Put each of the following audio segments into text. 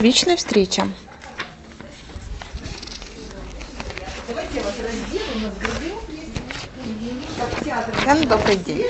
Личная встреча. Яна, добрый день.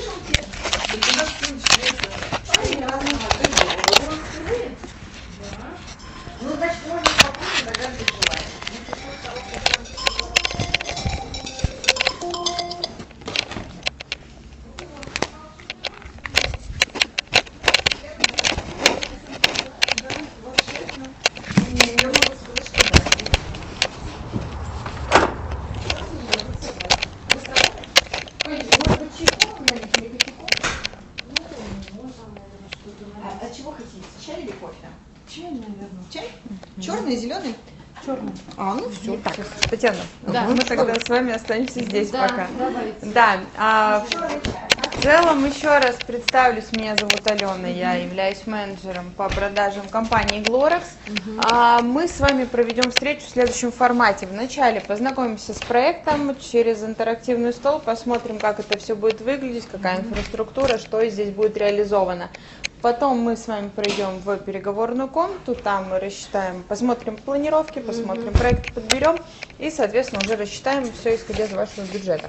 А чего хотите? Чай или кофе? Чай, наверное. Чай? Черный, зеленый? Черный. Ну все, так, Татьяна, Да, мы ну тогда что? с вами останемся здесь Да, пока. давайте. Да, в целом еще раз представлюсь, меня зовут Алена, я являюсь менеджером по продажам компании Glorex. Мы с вами проведем встречу в следующем формате. Вначале познакомимся с проектом, через интерактивный стол посмотрим, как это все будет выглядеть, какая инфраструктура, что здесь будет реализовано. Потом мы с вами пройдем в переговорную комнату, там мы рассчитаем, посмотрим планировки, посмотрим проекты, подберем и, соответственно, уже рассчитаем все, исходя из вашего бюджета.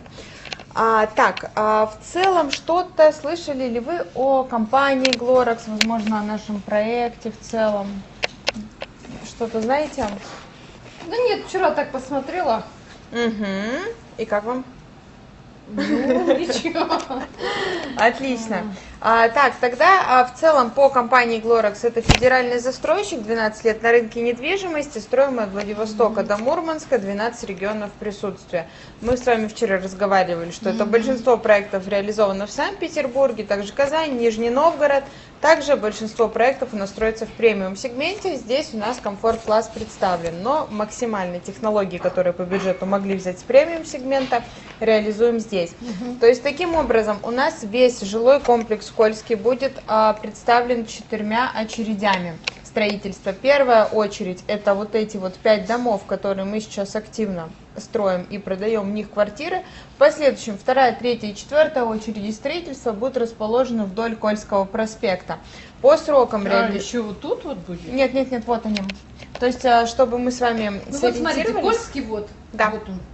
В целом, что-то слышали ли вы о компании Glorex, возможно, о нашем проекте в целом? Что-то знаете? Да нет, вчера так посмотрела. И как вам? Ну, ничего. Отлично. Тогда в целом по компании Glorex это федеральный застройщик, 12 лет на рынке недвижимости, строим от Владивостока до Мурманска, 12 регионов присутствия. Мы с вами вчера разговаривали, что это большинство проектов реализовано в Санкт-Петербурге, также Казань, Нижний Новгород. Также большинство проектов у нас строится в премиум-сегменте. Здесь у нас комфорт-класс представлен, но максимальные технологии, которые по бюджету могли взять с премиум-сегмента, реализуем здесь. То есть таким образом у нас весь жилой комплекс Кольский будет представлен 4 очередями строительства. Первая очередь это вот эти вот 5 домов, которые мы сейчас активно строим и продаем в них квартиры. В последующем вторая, третья и четвертая очереди строительства будут расположены вдоль Кольского проспекта. По срокам Еще вот тут вот будет? Нет, вот они. То есть, чтобы мы с вами Ну вот смотрите, Кольский вот. Да. Вот он.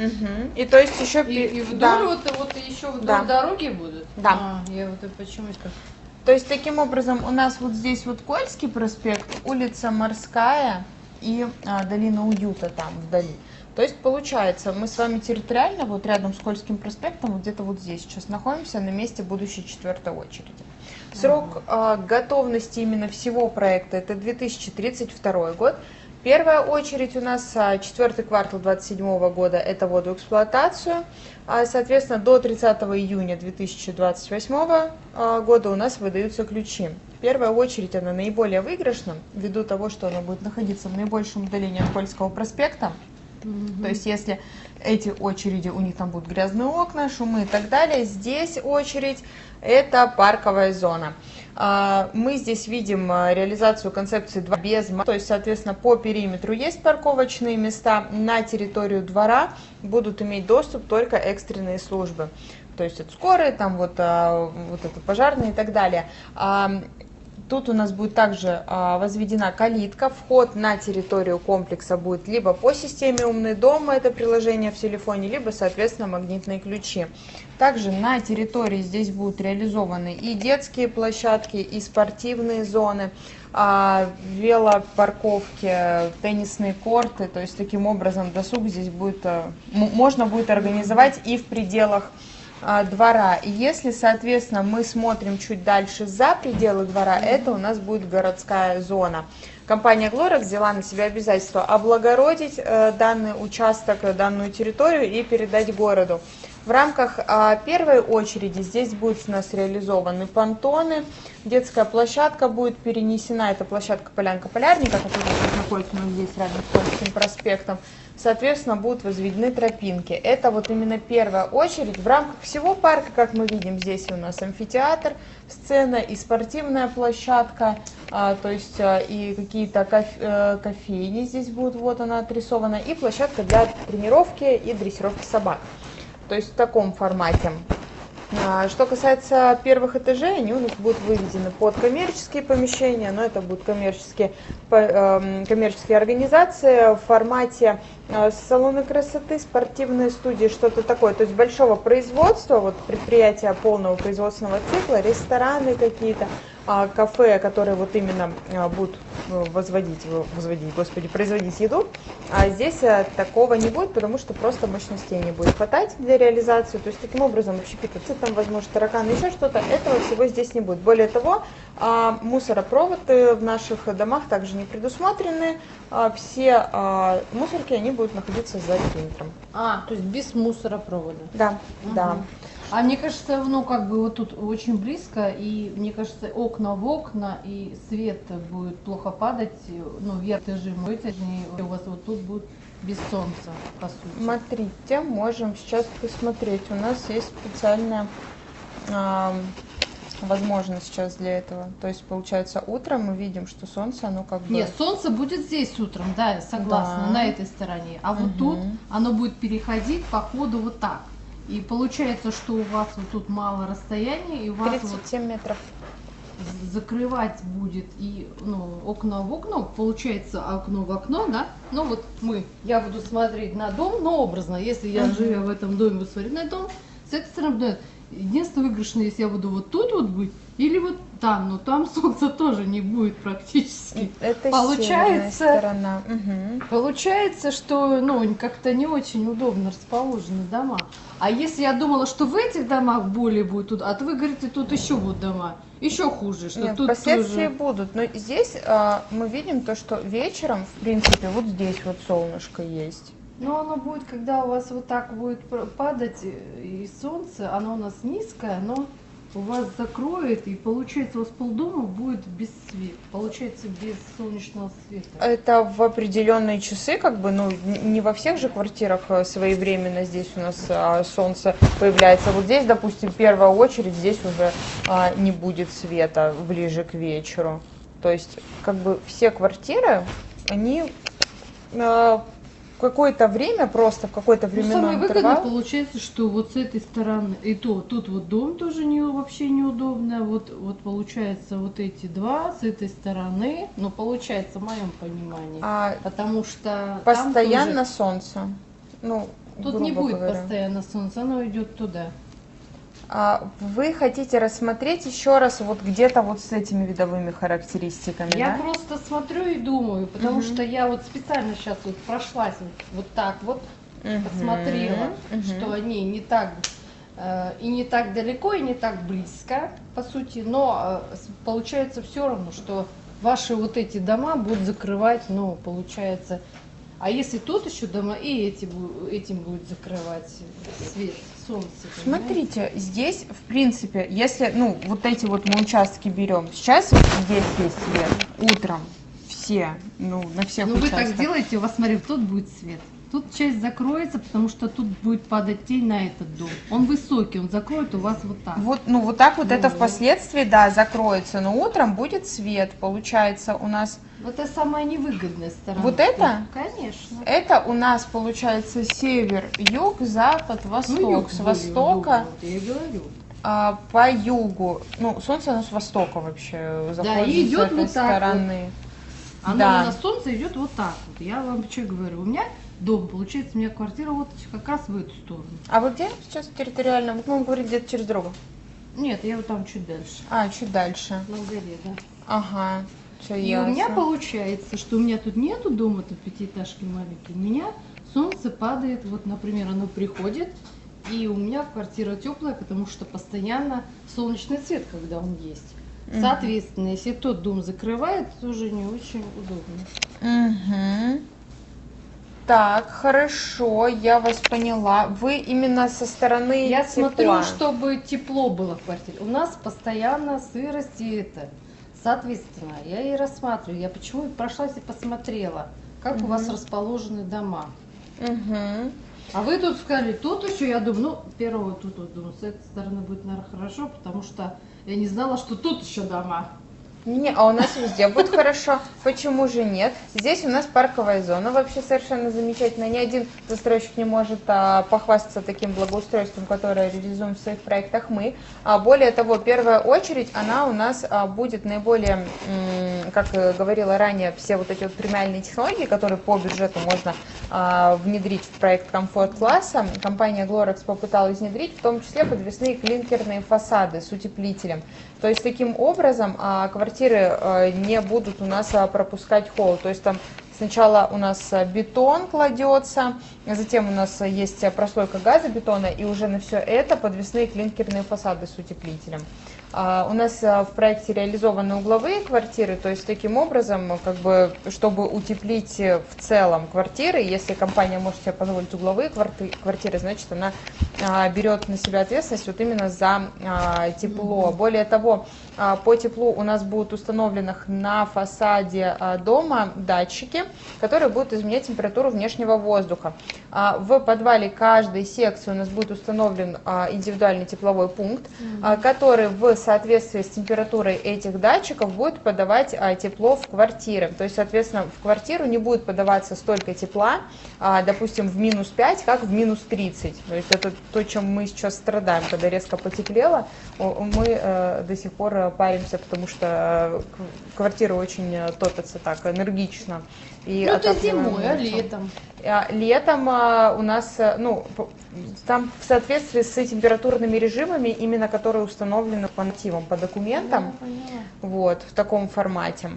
И то есть еще... И вдоль да. вот еще вдоль Да. дороги будут? Да. Я вот почему это... То есть таким образом у нас вот здесь вот Кольский проспект, улица Морская и долина Уюта там вдали. То есть получается, мы с вами территориально вот рядом с Кольским проспектом, вот где-то вот здесь сейчас находимся на месте будущей четвертой очереди. Срок готовности именно всего проекта это 2032 год. Первая очередь у нас четвертый квартал 2027 года это ввод в эксплуатацию. Соответственно, до 30 июня 2028 года у нас выдаются ключи. Первая очередь, она наиболее выигрышна, ввиду того, что она будет находиться в наибольшем удалении от Кольского проспекта. То есть, если эти очереди, у них там будут грязные окна, шумы и так далее, здесь очередь это парковая зона. Мы здесь видим реализацию концепции двора без, то есть, соответственно, по периметру есть парковочные места, на территорию двора будут иметь доступ только экстренные службы. То есть, это скорые, там вот это пожарные и так далее. Тут у нас будет также возведена калитка. Вход на территорию комплекса будет либо по системе «Умный дом», это приложение в телефоне, либо, соответственно, магнитные ключи. Также на территории здесь будут реализованы и детские площадки, и спортивные зоны, велопарковки, теннисные корты. То есть таким образом досуг здесь будет, можно будет организовать и в пределах двора. И если, соответственно, мы смотрим чуть дальше за пределы двора, это у нас будет городская зона. Компания Glorex взяла на себя обязательство облагородить данный участок, данную территорию и передать городу. В рамках первой очереди здесь будут у нас реализованы понтоны, детская площадка будет перенесена, это площадка Полянка Полярника, которая находится у нас здесь рядом с Кольским проспектом. Соответственно, будут возведены тропинки. Это вот именно первая очередь. В рамках всего парка, как мы видим, здесь у нас амфитеатр, сцена и спортивная площадка, то есть и какие-то кофейни здесь будут, вот она отрисована, и площадка для тренировки и дрессировки собак. То есть в таком формате. Что касается первых этажей, они у нас будут выведены под коммерческие помещения, но это будут коммерческие организации в формате салоны красоты, спортивные студии, что-то такое. То есть большого производства, вот предприятия полного производственного цикла, рестораны какие-то, кафе, которые вот именно будут производить еду. А здесь такого не будет, потому что просто мощностей не будет хватать для реализации. То есть таким образом общепиты, там, возможно, тараканы, еще что-то, этого всего здесь не будет. Более того, мусоропроводы в наших домах также не предусмотрены. Все мусорки, они будут находиться за периметром. То есть без мусоропровода. Да, да. А мне кажется, ну как бы вот тут очень близко, и мне кажется, окна в окна, и свет будет плохо падать, ну вверх этажи, у вас вот тут будет без солнца, по сути. Смотрите, можем сейчас посмотреть. У нас есть специальная возможность сейчас для этого. То есть, получается, утром мы видим, что солнце, оно как бы... Нет, солнце будет здесь утром, да, я согласна, Да. на этой стороне. А вот тут оно будет переходить по ходу вот так. И получается, что у вас вот тут мало расстояния, и у вас вот 37 метров. закрывать будет и окна в окно, получается окно в окно, да? Ну вот я буду смотреть на дом, но образно, если я живя в этом доме, буду смотреть на дом, с этой стороны, да, единственное выигрышное, если я буду вот тут вот быть, или вот там, но там солнца тоже не будет практически. Это Получается- северная сторона. Мгм. Получается, что как-то не очень удобно расположены дома. А если я думала, что в этих домах более будет тут, а то вы говорите, тут еще будут дома, еще хуже, что Нет, тут впоследствии тоже... будут. Но здесь мы видим то, что вечером, в принципе, вот здесь вот солнышко есть. Но оно будет, когда у вас вот так будет падать, и солнце, оно у нас низкое, но у вас закроет, и получается у вас полдома будет без света, получается без солнечного света. Это в определенные часы, как бы, ну, не во всех же квартирах своевременно здесь у нас солнце появляется. Вот здесь, допустим, в первую очередь, здесь уже не будет света ближе к вечеру. То есть, как бы, все квартиры, они какое-то время, просто в какой-то Ну, временной самое выгодное интервал. получается, что вот с этой стороны, и тут вот дом тоже вообще неудобно, вот получается вот эти два с этой стороны, ну получается в моем понимании, потому что там Постоянно тоже- солнце. Ну, тут не грубо будет говоря. постоянно солнца, оно идет туда. Вы хотите рассмотреть еще раз вот где-то вот с этими видовыми характеристиками, Я да? просто смотрю и думаю, потому что я вот специально сейчас вот прошлась вот так вот, посмотрела, что они не так и не так далеко, и не так близко, по сути, но получается все равно, что ваши вот эти дома будут закрывать, ну, получается, а если тут еще дома, и этим будет закрывать свет, солнце. понимаете? Смотрите, здесь, в принципе, если, ну, вот эти вот мы участки берем, сейчас вот здесь есть свет, утром все, ну, на всех Ну вы участках. так делаете, у вас, смотри, тут будет свет. Тут часть закроется, потому что тут будет падать тень на этот дом. Он высокий, он закроет у вас вот так. Вот, ну, вот так вот это Ну. впоследствии, да, закроется, но утром будет свет, получается у нас, Вот это самая невыгодная сторона. Вот это? Конечно. это у нас получается север, юг, запад, восток. Ну, юг С более востока удобно, вот я и говорю. по югу, ну, солнце у нас с востока вообще заходит и идет с этой вот так вот. стороны. Оно Да. у нас солнце идет вот так вот. Я вам что говорю, у меня дом, получается, у меня квартира вот как раз в эту сторону. А вы где сейчас территориально? Вот мы говорим где-то через дорогу. Нет, я вот там чуть дальше. Чуть дальше. На горе, да. Ага, все И ясно. у меня получается, что у меня тут нету дома, тут пятиэтажки маленькие. У меня солнце падает, вот, например, оно приходит, и у меня квартира теплая, потому что постоянно солнечный свет, когда он есть. Соответственно, если тот дом закрывает, тоже не очень удобно. Мгм. Так, хорошо, я вас поняла. Вы именно со стороны Я тепла. смотрю, чтобы тепло было в квартире. У нас постоянно сырость и это. Соответственно, я и рассматриваю. Я почему и прошлась и посмотрела, как у вас расположены дома. Мгм. А вы тут сказали, тут еще, я думаю, ну, первого тут вот, думаю, с этой стороны будет, наверное, хорошо, потому что я не знала, что тут еще дома. Не, а у нас везде будет хорошо. Почему же нет? Здесь у нас парковая зона, вообще совершенно замечательно. Ни один застройщик не может похвастаться таким благоустройством, которое реализуем в своих проектах мы. Более того, первая очередь, она у нас будет наиболее, как говорила ранее, все вот эти вот премиальные технологии, которые по бюджету можно внедрить в проект комфорт-класса. Компания Glorex попыталась внедрить, в том числе подвесные клинкерные фасады с утеплителем. То есть таким образом квартиры не будут у нас пропускать холод. То есть там сначала у нас бетон кладется, затем у нас есть прослойка газобетона, и уже на все это подвесные клинкерные фасады с утеплителем. У нас в проекте реализованы угловые квартиры, то есть таким образом, как бы, чтобы утеплить в целом квартиры, если компания может себе позволить угловые квартиры, значит она берет на себя ответственность вот именно за тепло. Более того, по теплу у нас будут установлены на фасаде дома датчики, которые будут изменять температуру внешнего воздуха. В подвале каждой секции у нас будет установлен индивидуальный тепловой пункт, который в соответствии с температурой этих датчиков будет подавать тепло в квартиры. То есть, соответственно, в квартиру не будет подаваться столько тепла, допустим, в минус 5, как в минус 30. То есть это то, чем мы сейчас страдаем, когда резко потеплело. Мы до сих пор паримся, потому что квартиры очень топятся так энергично. И это зимой, а летом? Летом у нас, там в соответствии с температурными режимами, именно которые установлены по нормативам, по документам, вот, в таком формате.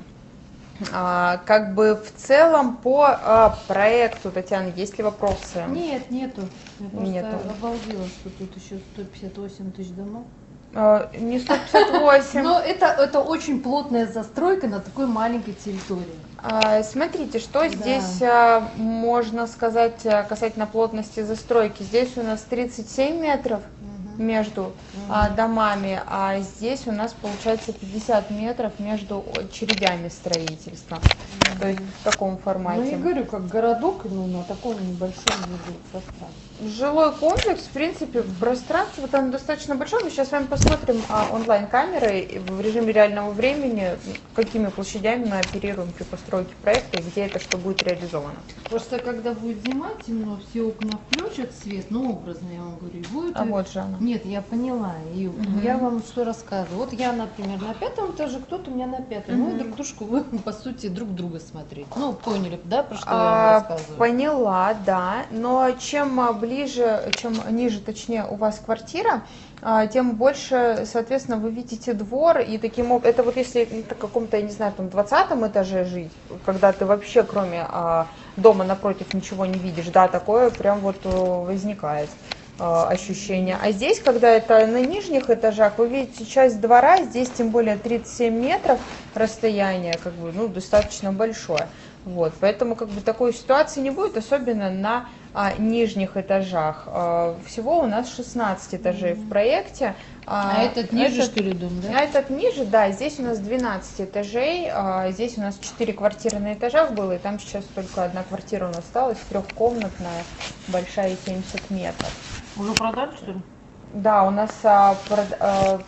Как бы в целом по проекту, Татьяна, есть ли вопросы? Нету. Я Нету. просто обалдела, что тут еще 158 тысяч домов. Не 158. Но это очень плотная застройка на такой маленькой территории. Смотрите, что здесь можно сказать касательно плотности застройки. Здесь у нас 37 метров между домами, а здесь у нас получается 50 метров между очередями строительства. То есть в таком формате. Я говорю, как городок, на таком небольшом пространстве. Жилой комплекс, в принципе, пространство там достаточно большое. Мы сейчас с вами посмотрим онлайн-камеры в режиме реального времени, какими площадями мы оперируем при постройке проекта и где это что будет реализовано. Просто когда будет зима, темно, все окна включат свет, образно, я вам говорю, и будет... Вот же она. Нет, я поняла. И я вам что рассказываю. Вот я, например, на 5-м этаже, кто-то у меня на 5-м. Мы друг дружку будем, по сути, друг друга смотреть. Поняли, да, про что я вам рассказываю? Поняла, да. Но чем ближе, чем ниже, точнее, у вас квартира, тем больше, соответственно, вы видите двор, и таким образом, это вот если на каком-то, я не знаю, там 20-м этаже жить, когда ты вообще кроме дома напротив ничего не видишь, да, такое прям вот возникает ощущение. А здесь, когда это на нижних этажах, вы видите часть двора, здесь тем более 37 метров расстояние, как бы, достаточно большое. Вот, поэтому как бы такой ситуации не будет, особенно на нижних этажах. Всего у нас 16 этажей в проекте. Этот ниже, что ли, дом, да? Этот ниже, да, здесь у нас 12 этажей, здесь у нас 4 квартиры на этажах было, и там сейчас только одна квартира у нас осталась, трехкомнатная, большая, 70 метров. Уже продали, что ли? Да, у нас 55%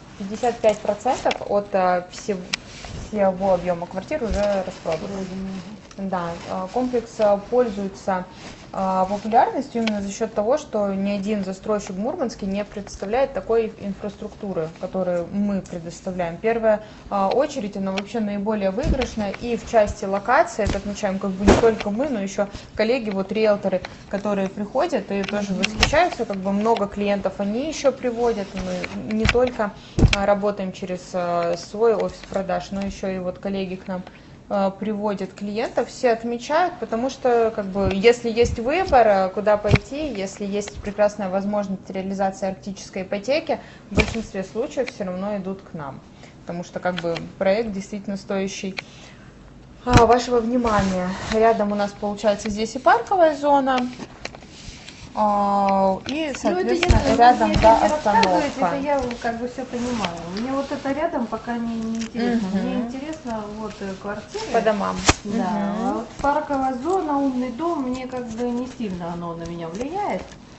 от всего объема квартир уже распродано. Да, комплекс пользуется популярностью именно за счет того, что ни один застройщик в Мурманске не представляет такой инфраструктуры, которую мы предоставляем. Первая очередь, она вообще наиболее выигрышная, и в части локации, это отмечаем как бы не только мы, но еще коллеги, вот риэлторы, которые приходят и тоже восхищаются, как бы много клиентов они еще приводят, мы не только работаем через свой офис продаж, но еще и вот коллеги к нам приводят клиентов, все отмечают, потому что как бы если есть выбор, куда пойти, если есть прекрасная возможность реализации арктической ипотеки, в большинстве случаев все равно идут к нам, потому что как бы проект действительно стоящий вашего внимания. Рядом у нас получается здесь и парковая зона, и, соответственно, рядом остановка. Это я как бы все понимаю. Мне вот это рядом пока не интересно. Мне интересно вот квартиры. По домам. Да. А вот парковая зона, умный дом, мне как бы не сильно оно на меня влияет.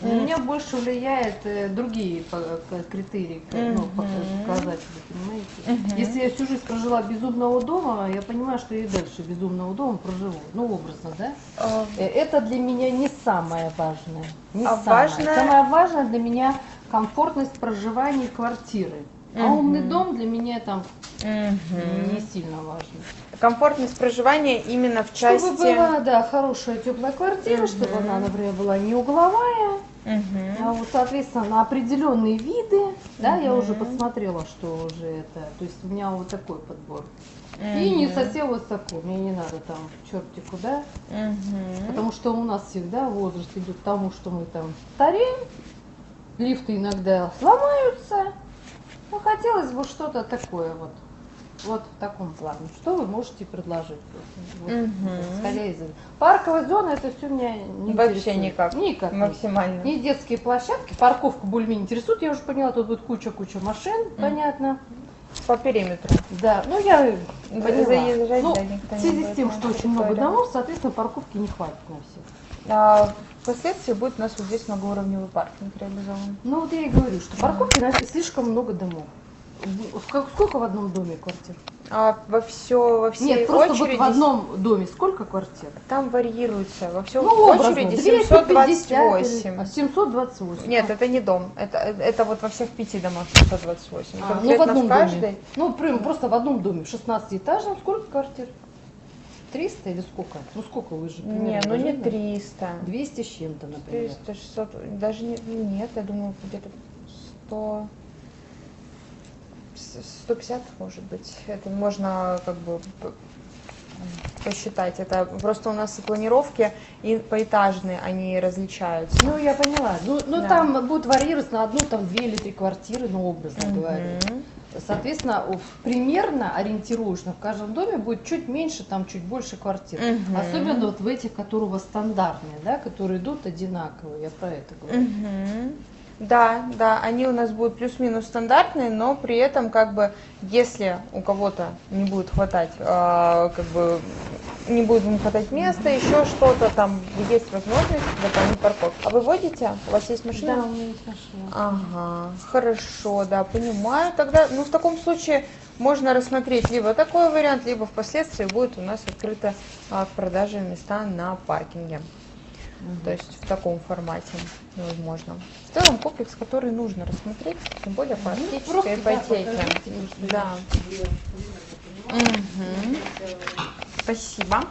На меня больше влияет другие критерии, ну, показатели, понимаете? Если я всю жизнь прожила без умного дома, я понимаю, что я и дальше без умного дома проживу. Ну, образно, да? Это для меня не самое важное. Не Самое важное для меня комфортность проживания квартиры. А умный дом для меня там не сильно важно. Комфортность проживания именно в части... Чтобы была, да, хорошая теплая квартира, чтобы она, например, была не угловая. А вот, соответственно, на определенные виды, да, я уже посмотрела, что уже это, то есть у меня вот такой подбор. И не совсем высоко, мне не надо там черти куда, потому что у нас всегда возраст идет к тому, что мы там стареем, лифты иногда сломаются, ну, хотелось бы что-то такое вот в таком плане. Что вы можете предложить? Вот, исходя из этого. Парковая зона, это все меня не Вообще интересует. никак. Никак. Максимально. Не детские площадки, парковка более-менее интересует, я уже поняла, тут будет куча машин, понятно. По периметру. Да, ну я поняла. Заезжать, Ну, да, никто в не связи будет с тем, на что очень много территории. домов, соответственно, парковки не хватит на всех. Впоследствии будет у нас вот здесь многоуровневый паркинг реализован. Ну вот я и говорю, что парковки слишком много домов. Сколько в одном доме квартир? Во всей Нет, просто очереди... вот в одном доме сколько квартир? Там вариируется. Во всей Ну, образно, очереди 250 728. или 728. Нет, это не дом. Это вот во всех 5 домах 728. Ну Конкретно в одном каждой. доме. Ну, просто в одном доме, в 16-этажном, сколько квартир? 300 или сколько? Ну сколько вы же примерно? Не, ну не знаете? 300. 200 с чем-то, например. 300, 600, даже нет, я думаю, где-то 100, 150, может быть. Это можно как бы посчитать. Это просто у нас и планировки, и поэтажные, они различаются. Ну, я поняла. Ну Да. там будет варьироваться на одну, там 2 или 3 квартиры, ну, образно говоря. Соответственно, примерно ориентировочно в каждом доме будет чуть меньше, там чуть больше квартир. Особенно вот в этих, которые у вас стандартные, да, которые идут одинаковые, я про это говорю. Да, да, они у нас будут плюс-минус стандартные, но при этом как бы, если у кого-то не будет хватать, как бы не будет им хватать места, еще что-то, там есть возможность дополнить парковку. А вы водите? У вас есть машина? Да, у меня есть машина. Ага, хорошо, да, понимаю. Тогда, ну, в таком случае можно рассмотреть либо такой вариант, либо впоследствии будет у нас открыто в продаже места на паркинге. То есть в таком формате возможно. В целом комплекс, который нужно рассмотреть, тем более по арктической ипотеке. Да. Спасибо.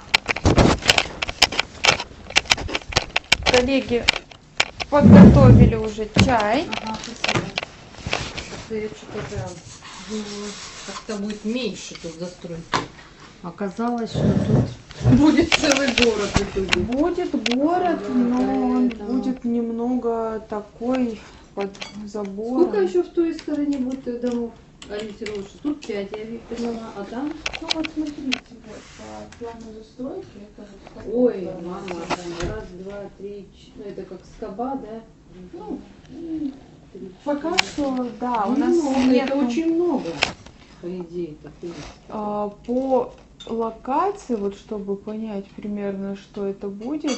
Коллеги подготовили уже чай. Ага, спасибо. Я что-то прям думаю, как-то будет меньше тут застройки. Оказалось, что тут будет целый город в итоге. Будет город, но он поэтому. будет немного такой под забором. Сколько еще в той стороне будет домов ориентировочно? Тут 5, я поняла, а там? Ну вот смотрите, вот, по плану застройки это вот такой Ой, формат. мама, раз, два, три, ну это как скоба, да? Ну, 3, пока что, да, у ну, нас много, нет это очень много, по идее, так по локации, вот чтобы понять примерно, что это будет,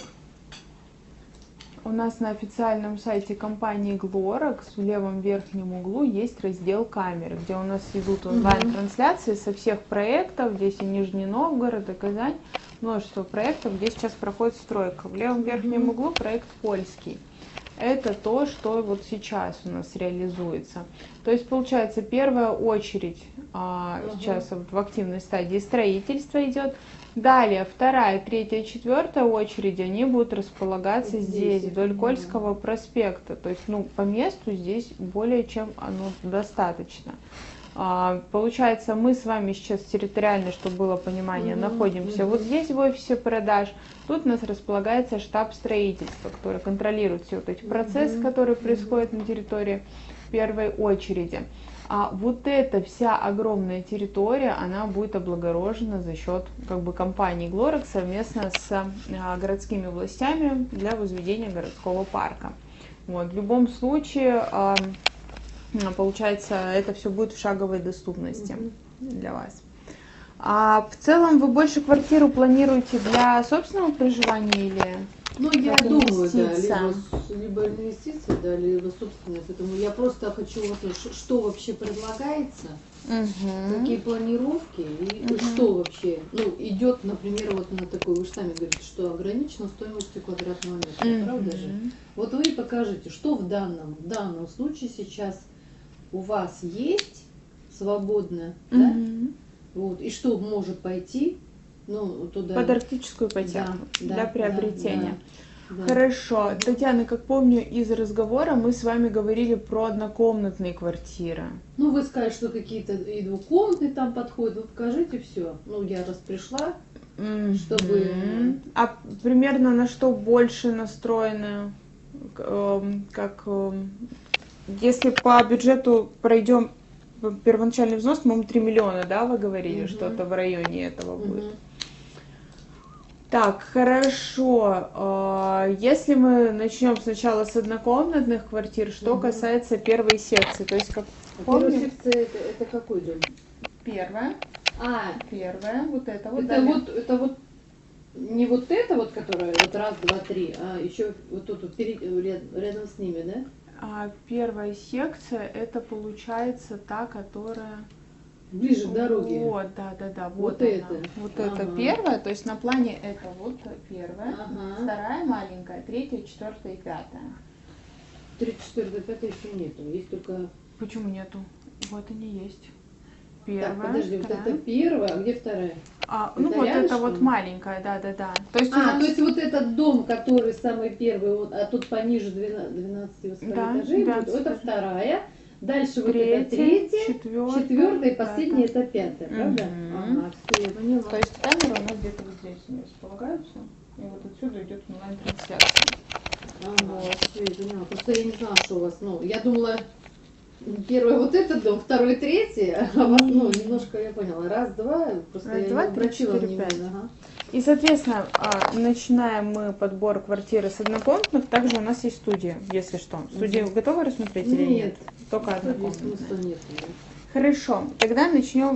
у нас на официальном сайте компании Glorex в левом верхнем углу есть раздел камеры, где у нас идут онлайн-трансляции со всех проектов, здесь и Нижний Новгород, и Казань, множество проектов, где сейчас проходит стройка. В левом верхнем углу проект польский. Это то, что вот сейчас у нас реализуется. То есть, получается, первая очередь сейчас вот в активной стадии строительства идет. Далее, вторая, третья, четвертая очередь, они будут располагаться здесь, вдоль Кольского проспекта. То есть, ну, по месту здесь более чем достаточно. Получается, мы с вами сейчас территориально, чтобы было понимание, находимся вот здесь в офисе продаж. Тут у нас располагается штаб строительства, который контролирует все вот эти процессы, которые происходят на территории первой очереди. А вот эта вся огромная территория, она будет облагорожена за счет как бы компании Glorex совместно с городскими властями для возведения городского парка. Вот. В любом случае, получается, это все будет в шаговой доступности для вас. А в целом вы больше квартиру планируете для собственного проживания или Ну, я как думаю, да, инвестиция. либо инвестиции, да, либо собственность. Поэтому я просто хочу вот, что вообще предлагается, какие Мгм. планировки и Мгм. что вообще, ну, идет, например, вот на такой, вы же сами говорите, что ограничено стоимостью квадратного метра, правда же? Мгм. Вот вы покажите, что в данном случае сейчас у вас есть свободно, да, Мгм. вот, и что может пойти, ну, туда. Под арктическую ипотеку Да, для да, приобретения. да. Хорошо. Татьяна, как помню из разговора, мы с вами говорили про однокомнатные квартиры. Ну, вы сказали, что какие-то и двухкомнатные там подходят, вы покажите все. Ну, я раз пришла, чтобы... Мгм. А примерно на что больше настроены? Если по бюджету пройдем первоначальный взнос, по-моему, 3 миллиона, да, вы говорили, Мгм. что-то в районе этого будет. Мгм. Так, хорошо. Если мы начнем сначала с однокомнатных квартир, что Мгм. касается первой секции, то есть как А первая помню, секция это какой дом? первая, вот это вот. далее. это вот не вот это вот, которое вот раз, два, три, а еще вот тут вот рядом с ними, да? Первая секция это получается та, которая Ближе к дороге. вот, да, Вот она. это. Вот это Ага. первая, то есть на плане это вот первая, Ага. вторая маленькая, третья, четвертая и пятая. 3, 4, 5 еще нету. Есть только... Почему нету? Вот они есть. Так, Первая, подожди, вот вторая. это первая, а где вторая? Ну Это вот это рядышком? вот маленькая, да. То есть у нас... То есть вот этот дом, который самый первый, а тут пониже 12 Да, этажей, 12 вот, это этажей. вторая, дальше вот Третья, это третья, четвертая, четвертая и последняя пятая. это пятая, правда? Мгм. Ага, все, я поняла. То есть камеры у нас где-то вот здесь не располагаются, и вот отсюда идет онлайн-трансляция. Ага, все, я поняла. Просто я не знала, что у вас, ну, я думала, первый вот этот дом, второй, третий, а у вас, ну, немножко, я поняла, раз, два, просто Раз, я два, не три, обратила четыре, внимания. пять. Ага. И, соответственно, начинаем мы подбор квартиры с однокомнатных. Также у нас есть студия, если что. Студию готовы рассмотреть или нет? Нет. Только Здесь однокомнатная. смысла нет. Да. Хорошо, тогда начнем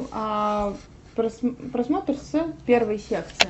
просмотр с первой секции.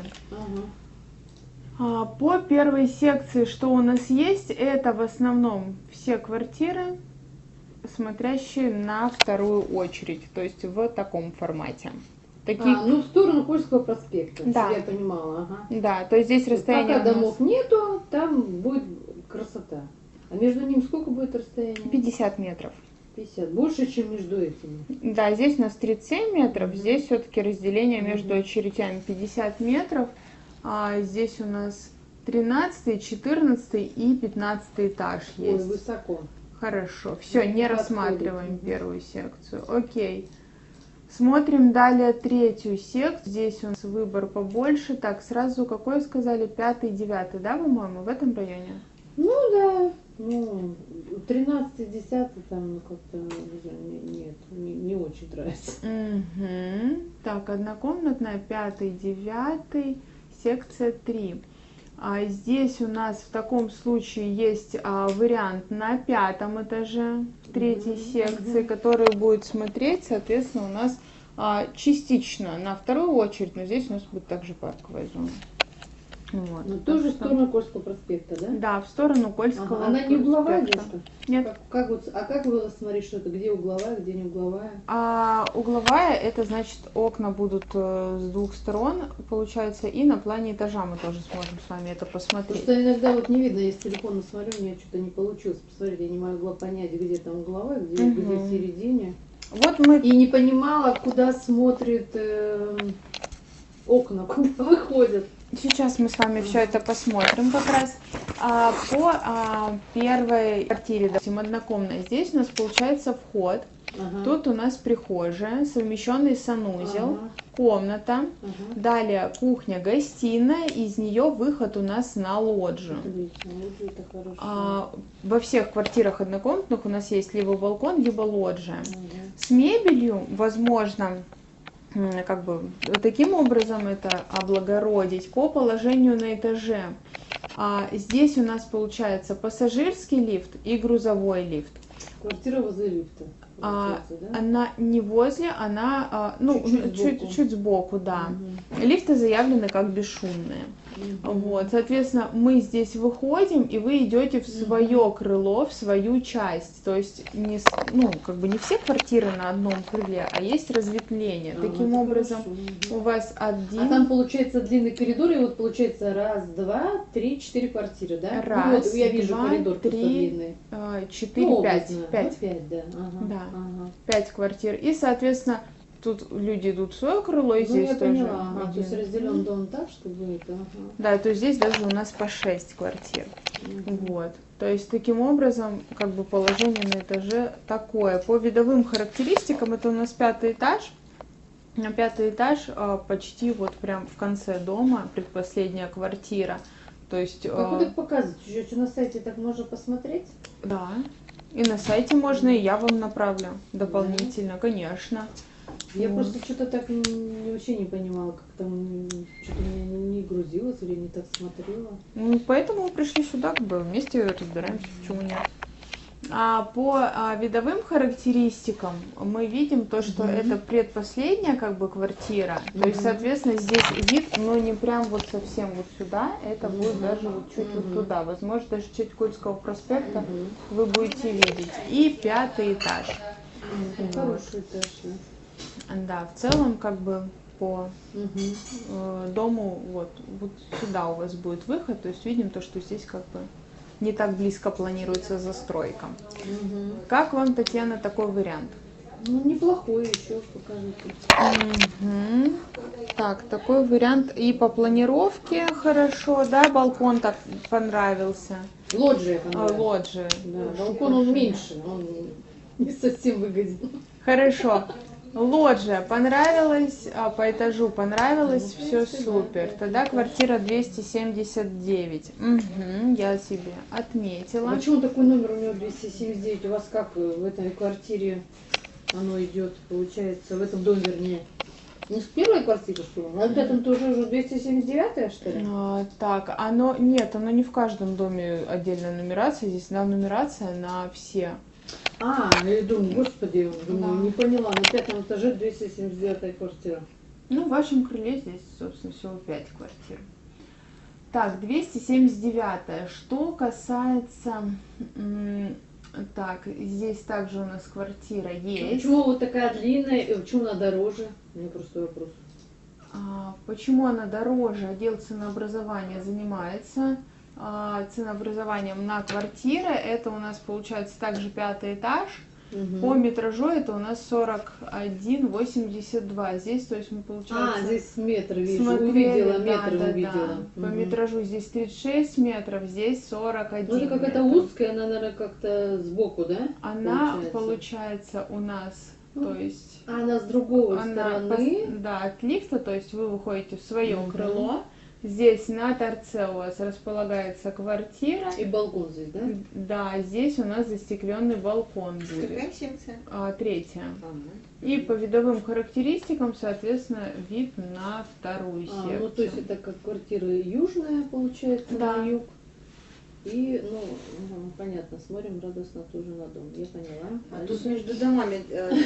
Ага. По первой секции, что у нас есть, это в основном все квартиры, смотрящие на вторую очередь, то есть в таком формате. Такие, Ну, в сторону Польского проспекта, Да. чтобы я понимала. Ага. да, то есть здесь расстояние Пока у нас домов нету, там будет красота. А между ними сколько будет расстояние? 50 метров. 50. Больше, чем между этими. Да, здесь у нас 37 метров, Мгм. здесь все-таки разделение между Мгм. очередями 50 метров, а здесь у нас 13, 14 и 15 этаж Ой, есть. высоко. Хорошо, все, не Подходит. рассматриваем Мгм. первую секцию. Окей. Смотрим далее третью секцию. Здесь у нас выбор побольше. Так, сразу какой сказали? 5, 9, да, по-моему, в этом районе? Ну да, ну 13, 10 там ну, как-то нет, не очень нравится. Угу. Так, однокомнатная, 5, 9, секция 3. Здесь у нас в таком случае есть вариант на 5 этаже, в третьей Мгм, секции, мгм. который будет смотреть, соответственно, у нас частично на вторую очередь, но здесь у нас будет также парковая зона. Вот. Ну Так тоже в что- сторону Кольского проспекта, да? Да, в сторону Кольского Ага. Она не угловая проспекта. девушка? Нет. Как вы смотрите, что это, где угловая, где не угловая? Угловая, это значит окна будут с двух сторон, получается, и на плане этажа мы тоже сможем с вами это посмотреть. Просто иногда вот не видно, я с телефона смотрю, у меня что-то не получилось. Посмотрите, я не могла понять, где там угловая, где в середине. Вот мы И не понимала, куда смотрят окна, куда выходят. сейчас мы с вами все это посмотрим как раз. По первой квартире, допустим, однокомнатной, здесь у нас получается вход. Ага. Тут у нас прихожая, совмещенный санузел, Ага. комната. Ага. Далее кухня, гостиная, из нее выход у нас на лоджию. Отлично, вот это хорошо. Во всех квартирах однокомнатных у нас есть либо балкон, либо лоджия. Ага. С мебелью возможно как бы таким образом это облагородить по положению на этаже. Здесь у нас получается пассажирский лифт и грузовой лифт. Квартира возле лифта. получается, да? Она не возле, она ну, чуть сбоку, да. Лифты заявлены как бесшумные. Вот, соответственно, мы здесь выходим, и вы идете в свое крыло, в свою часть. То есть не, ну, как бы не все квартиры на одном крыле, а есть разветвление. Таким образом, у вас один... А там получается длинный коридор, и вот получается раз, два, три, 4 квартиры, да? Раз, ну, вот я вижу два, коридор просто три, длинный. 4, Ну, 5. образно. 5. Вот 5, да. Ага, Да. ага. 5 квартир. И, соответственно, тут люди идут в свое крыло, и Ну, здесь я тоже поняла. Ага, то есть один. разделен дом так, чтобы это... Ага. Да, то есть здесь даже у нас по 6 квартир. Вот. То есть таким образом, как бы положение на этаже такое. По видовым характеристикам это у нас 5-й этаж. На 5-й этаж почти вот прям в конце дома, предпоследняя квартира. То есть... Как вы так показываете? Что на сайте так можно посмотреть? Да. И на сайте можно, и я вам направлю дополнительно, конечно. Я Вот. просто что-то так вообще не понимала, как там что-то у меня не грузилось или не так смотрела. Ну, поэтому мы пришли сюда, как бы вместе разбираемся, почему нет. По видовым характеристикам мы видим то, что это предпоследняя как бы квартира. То есть, соответственно, здесь вид, но не прям вот совсем вот сюда, это будет даже вот чуть вот туда. Возможно, даже чуть Кольского проспекта вы будете видеть. И 5-й этаж. Хороший этаж, да. Да, в целом как бы по дому вот сюда у вас будет выход. То есть видим то, что здесь как бы не так близко планируется застройка. Как вам, Татьяна, такой вариант? Ну, неплохой еще, покажите. Так, такой вариант и по планировке хорошо, да, балкон так понравился. Лоджия понравилась. Лоджия. Да, балкон он меньше, он не совсем выгоден. Хорошо. Лоджия понравилась, по этажу понравилось, все супер. Тогда квартира 279. Я себе отметила. А почему такой номер у него 279? У вас как в этой квартире оно идет, получается, в этом доме, вернее? Не с первой квартиры, что ли? На этом тоже уже 279, что ли? Так, оно не в каждом доме отдельная нумерация, здесь нумерация на все. Я думаю, господи, думаю, не поняла, на 5-м этаже 279 квартира. Ну, в вашем крыле здесь, собственно, всего 5 квартир. Так, 279. Что касается... Так, здесь также у нас квартира есть. Почему вот такая длинная, и почему она дороже? У меня просто вопрос. Почему она дороже? Отдел ценообразования занимается ценообразованием на квартиры. Это у нас получается также 5-й этаж. По метражу это у нас 41,82. Здесь, то есть мы получается... здесь метр вижу. Смотрели, увидела. По метражу здесь 36 метров, здесь 41. Ну, это какая-то узкая, она, наверное, как-то сбоку, да? Она получается у нас, то есть... Она с другой стороны. Да, от лифта, то есть вы выходите в свое крыло. Здесь на торце у вас располагается квартира. И балкон здесь, да? Да, здесь у нас застекленный балкон будет. Какая секция? 3-я. И по видовым характеристикам, соответственно, вид на 2-ю секцию. Ну, то есть это как квартира южная, получается, Да. на юг. И, понятно, смотрим радостно тоже на дом. Я поняла. Тут между домами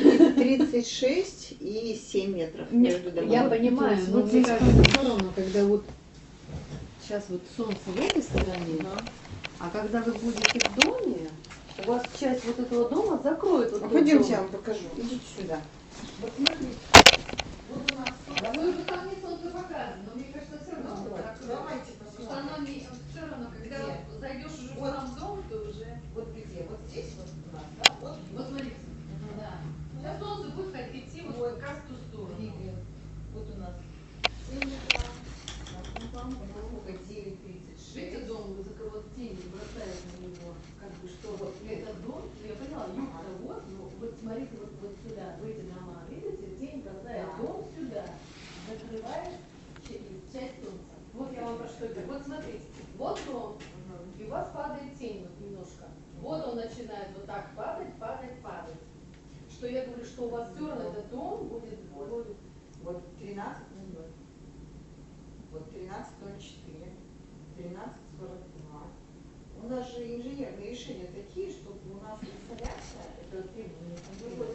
36 и 7 метров между домами. Я понимаю, но Вот мне здесь кажется, все равно, когда вот сейчас вот солнце в этой стороне, а когда вы будете в доме, у вас часть вот этого дома закроет. Вот Пойдемте, я вам покажу. Идите сюда. Вот смотрите. Вот у нас солнце. Ну, уже там не солнце показано, но мне кажется, все равно закроет. Давайте Потому что посмотрим. оно все равно, когда зайдешь уже в сам дом, то уже... Вот где? Вот здесь вот у нас, да? Вот. Вот смотрите. Да. Сейчас солнце будет идти вот как раз в ту сторону. Двигаем. Вот у нас 7 метров. Сколько? 9,36. Видите, дом вот тени бросает на него, как бы что вот этот дом, я поняла, юг-то вот, но вот смотрите вот сюда, в эти дома, видите, тень бросает дом сюда, закрывает часть солнца. Вот я вам про что говорю. Вот смотрите, вот дом, и у вас падает тень вот немножко. Вот он начинает вот так падать. Что я говорю, что у вас все равно этот дом будет Вот 13,02. Вот 13,04. 13,42. У нас же инженерные решения такие, чтобы у нас инсталляция, это требование,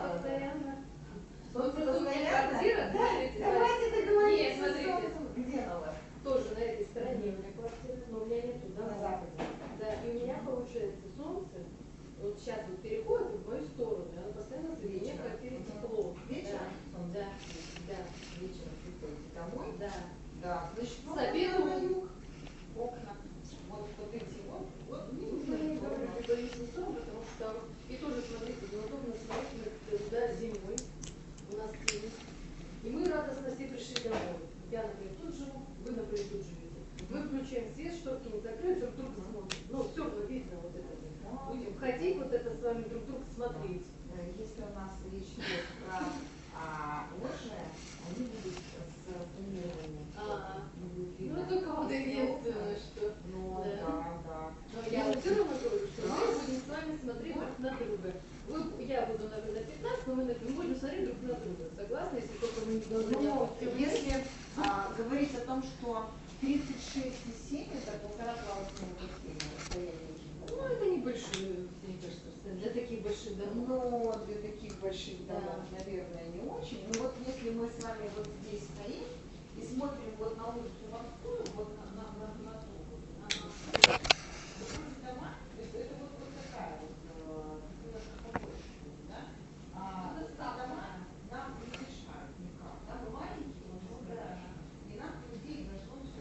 постоянно. Солнце Просто у меня постоянно? квартира, да, Давайте договоримся. Нет, смотрите. Где она у вас? Тоже на этой стороне у меня квартира, но у меня нету На дома. западе. Да, и у меня получается солнце, вот сейчас вот переходит в мою сторону, и оно постоянно светит. У меня в квартире тепло. Вечером? Да, да, Вечером приходите домой? да. Да. Значит, С обеда на юг. Окна. Вот эти вот. Нужно не говорить потому что и тоже смотрите, неудобно смотреть туда зимой. У нас тень. И мы радостно все пришли домой. Я, например, тут живу, вы, например, тут живете. Мы включаем свет, шторки не закрыты, друг друга смотрим. Ну, стекла видно вот это. Будем ходить вот это с вами друг друга смотреть. Если у нас речь идет про ложное, они будут с тонированием. Ну, только вот единственное, что... Ну, да. Но я все равно говорю, что мы будем с вами смотреть друг на друга. Я буду на 15, но мы будем смотреть друг на друга. Согласны, если только мы не должны... Ну, если говорить о том, что 36,7 это 1,5 классного расстояния. Ну, это небольшие, мне кажется, для таких больших домов. Ну, для таких больших домов, наверное, не очень. Но вот если мы с вами вот здесь стоим и смотрим вот на улицу Морскую, вот на ту вот, дома, то есть это вот такая вот, немножко побольше, да? Дома нам не мешают никак, да, мы маленькие, вот мы хорошо. И нам, по идее, должно все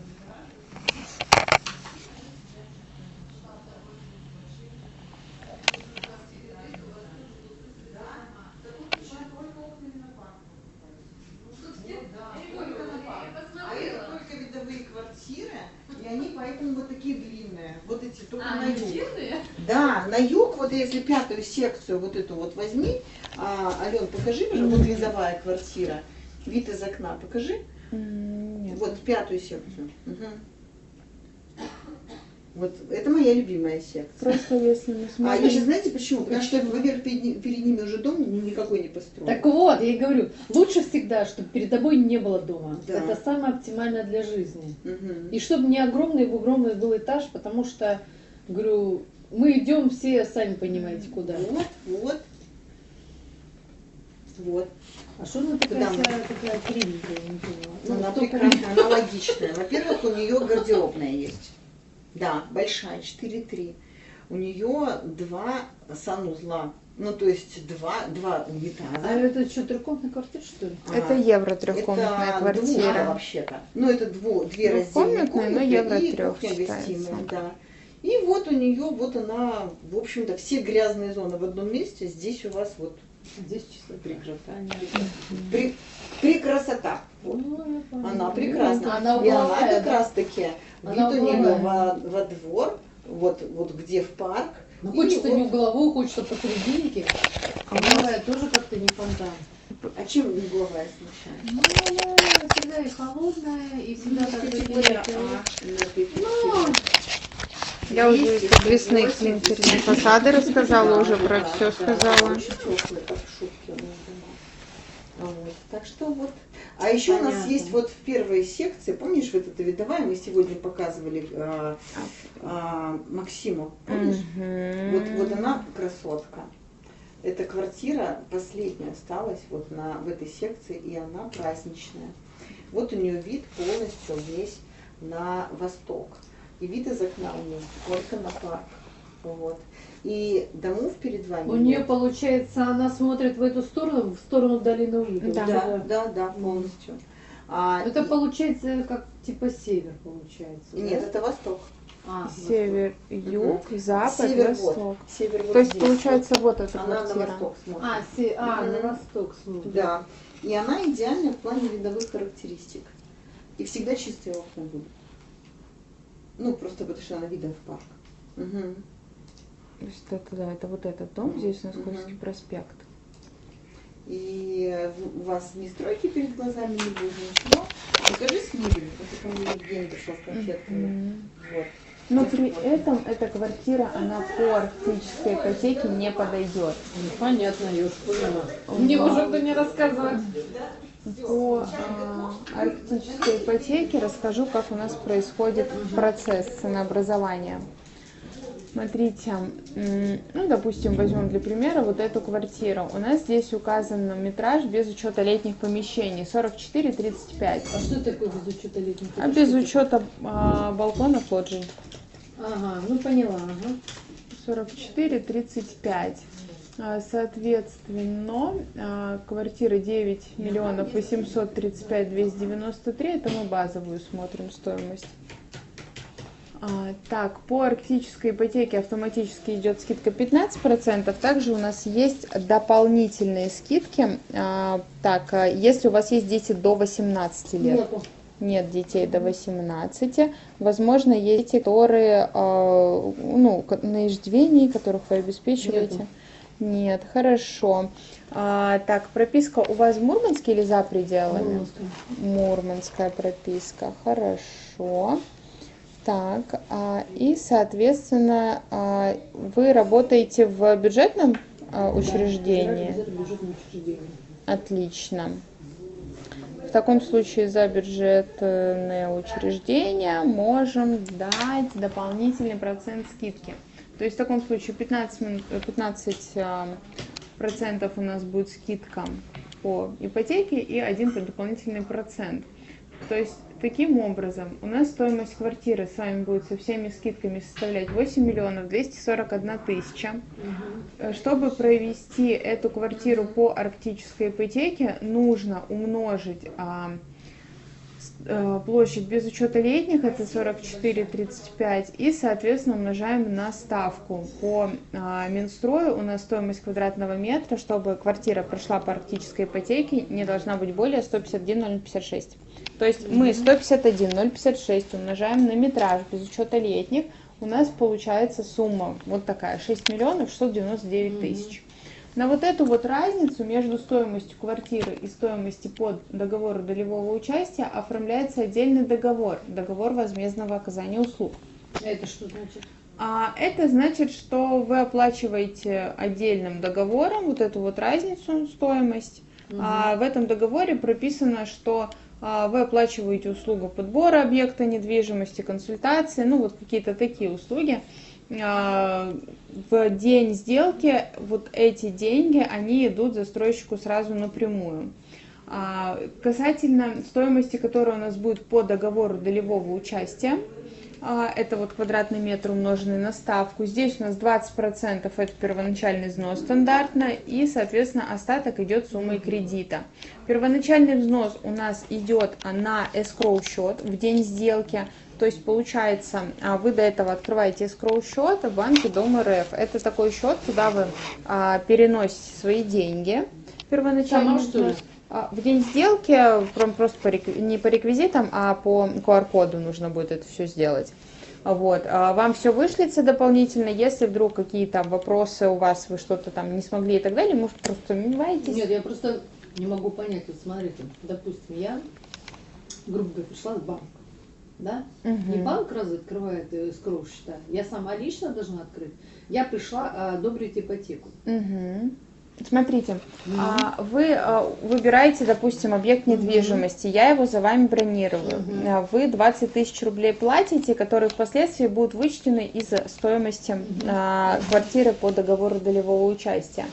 и они поэтому вот такие длинные, вот эти только на юг. Длинные? Да, на юг, вот если 5-ю секцию вот эту вот возьми, Ален, покажи, вот визовая квартира, вид из окна, покажи. Нет. Вот 5-ю секцию. Угу. Вот это моя любимая секция. Просто если мы А смотрим... еще знаете почему? Потому что во-первых, перед ними уже дом никакой не построен. Так вот, я и говорю, лучше всегда, чтобы перед тобой не было дома. Да. Это самое оптимальное для жизни. Угу. И чтобы не огромный был этаж, потому что, говорю, мы идем все, сами понимаете, куда. Вот. А что она такая, Куда мы? такая кривенькая, я не поняла. Ну, она столько- прекрасная, аналогичная. Во-первых, у нее гардеробная есть. Да, большая, 4,3. У нее 2 санузла. Ну, то есть два унитаза. А это что, трехкомнатная квартира, что ли? Это евро трехкомнатная это квартира. двухкомнатная вообще-то. Ну, это две раздельные Двухкомнатная, но комнаты евро и трех кухня-гостиная, считается. да. И вот у нее, вот она, в общем-то, все грязные зоны в одном месте. Здесь у вас вот Здесь чисто прекрасота. Понятно. Прекрасота. Вот. Ну, я поняла. Она прекрасна. Она И она угловая, как да? раз таки вид Она у нее угловая. во двор, вот где в парк. Ну, И хочется вот- не угловую, хочется посерединке. А угловая тоже как-то не фонтан. А чем угловая смущает? Ну, она всегда и холодная, и всегда так Категория Ну, Я уже и подвесные клинкерные фасады рассказала, уже про все сказала. Очень теплые, как шубки у нас дома. Вот. Так что вот. А еще у нас Понятно. есть вот в первой секции, помнишь, вот эта видовая, мы сегодня показывали Максиму, помнишь? Вот она красотка. Эта квартира последняя осталась вот в этой секции, и она праздничная. Вот у нее вид полностью весь на восток. И вид из окна у нее только на парк. Вот. И домов перед вами. у нее получается, она смотрит в эту сторону, в сторону долины Уюта. Да, полностью. Это получается как типа север получается. Нет, да? это восток. Север, юг, запад, Север восток. вот. Север вот То есть здесь. получается вот эта Она на квартира. восток смотрит. На Мгм. восток смотрит. Да. И она идеальна в плане видовых характеристик. И всегда чистые окна будут. Ну, просто потому что она видом в парк. Мгм. То есть это, да, это вот этот дом, здесь у нас Кольский Мгм. проспект. И у вас не стройки перед глазами не будет ничего. Покажи с мебелью. Вот это мне Евгений пришел с конфетками. Вот. Но при этом эта квартира, она по арктической ипотеке не подойдет. Ну, понятно, я уж поняла. Мне уже кто не рассказывает. По арктической ипотеке расскажу, как у нас происходит процесс ценообразования. Смотрите, ну, допустим, возьмем для примера вот эту квартиру. У нас здесь указан метраж без учета летних помещений 44-35. А что такое без учета летних? А без учета балконов, лоджий. Ага, ну поняла, ага. 44-35. Соответственно, квартира 9 миллионов 835 293, это мы базовую смотрим стоимость. Так, по арктической ипотеке автоматически идет скидка 15%. Также у нас есть дополнительные скидки. Так, если у вас есть дети до 18 лет. Нету. Нет детей до 18. Возможно, есть дети, которые ну, на иждивении, которых вы обеспечиваете. Нету. Нет, хорошо. Так, прописка у вас в Мурманске или за пределами? Мурманская. Мурманская прописка, хорошо. Так, и, соответственно, вы работаете в бюджетном учреждении? Да, бюджетное учреждение. Отлично. В таком случае за бюджетное учреждение можем дать дополнительный процент скидки. То есть в таком случае 15% у нас будет скидка по ипотеке и 1 дополнительный процент. То есть таким образом у нас стоимость квартиры с вами будет со всеми скидками составлять 8 миллионов 241 тысяча. Чтобы провести эту квартиру по арктической ипотеке, нужно умножить площадь без учета летних, это 44,35, и, соответственно, умножаем на ставку. По Минстрою у нас стоимость квадратного метра, чтобы квартира прошла по арктической ипотеке, не должна быть более 151,056. То есть мы 151,056 умножаем на метраж без учета летних, у нас получается сумма вот такая, 6 миллионов 699 тысяч. На вот эту вот разницу между стоимостью квартиры и стоимостью по договору долевого участия оформляется отдельный договор, договор возмездного оказания услуг. Это что значит? Это значит, что вы оплачиваете отдельным договором вот эту вот разницу, стоимость. В этом договоре прописано, что вы оплачиваете услугу подбора объекта недвижимости, консультации, ну вот какие-то такие услуги. В день сделки вот эти деньги, они идут застройщику сразу напрямую. Касательно стоимости, которая у нас будет по договору долевого участия, это вот квадратный метр умноженный на ставку. Здесь у нас 20% это первоначальный взнос стандартно, и, соответственно, остаток идет суммой кредита. Первоначальный взнос у нас идет на эскроу счет в день сделки. То есть, получается, вы до этого открываете эскроу счет в банке Дом РФ. Это такой счет, куда вы переносите свои деньги. Первоначальный взнос. В день сделки, просто не по реквизитам, а по QR-коду нужно будет это все сделать. Вот. Вам все вышлется дополнительно, если вдруг какие-то вопросы у вас, вы что-то там не смогли и так далее, может, просто сомневаетесь? Нет, я просто не могу понять. Вот смотрите, допустим, я, грубо говоря, пришла в банк, да? Не банк разве открывает эскроу счета, я сама лично должна открыть. Я пришла одобрить ипотеку. Смотрите, вы выбираете, допустим, объект недвижимости, я его за вами бронирую. Вы 20 тысяч рублей платите, которые впоследствии будут вычтены из стоимости квартиры по договору долевого участия.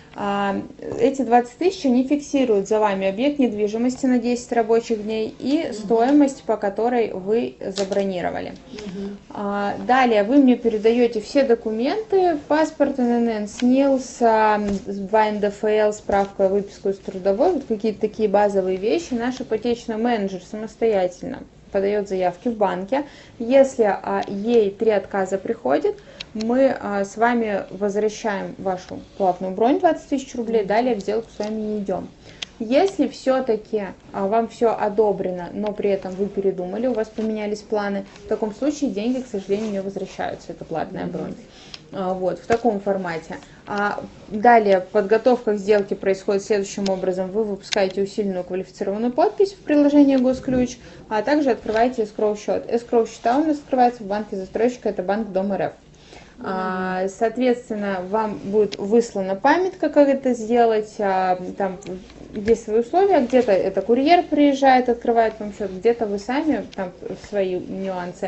Эти 20 тысяч, они фиксируют за вами объект недвижимости на 10 рабочих дней и стоимость, по которой вы забронировали. Далее вы мне передаете все документы: паспорт, ННН, СНИЛС, 2 НДФЛ, справку о выписку из трудовой, вот какие-то такие базовые вещи. Наш ипотечный менеджер самостоятельно подает заявки в банке. Если ей 3 отказа приходит, мы с вами возвращаем вашу платную бронь 20 тысяч рублей, далее в сделку с вами не идем. Если все-таки вам все одобрено, но при этом вы передумали, у вас поменялись планы, в таком случае деньги, к сожалению, не возвращаются, это платная бронь. Вот, в таком формате. Далее подготовка к сделке происходит следующим образом. Вы выпускаете усиленную квалифицированную подпись в приложении Госключ, а также открываете эскроу счет. Эскроу счета у нас открывается в банке застройщика, это банк Дом РФ. Соответственно, вам будет выслана памятка, как это сделать, там есть свои условия, где-то это курьер приезжает, открывает вам счет, где-то вы сами, там свои нюансы.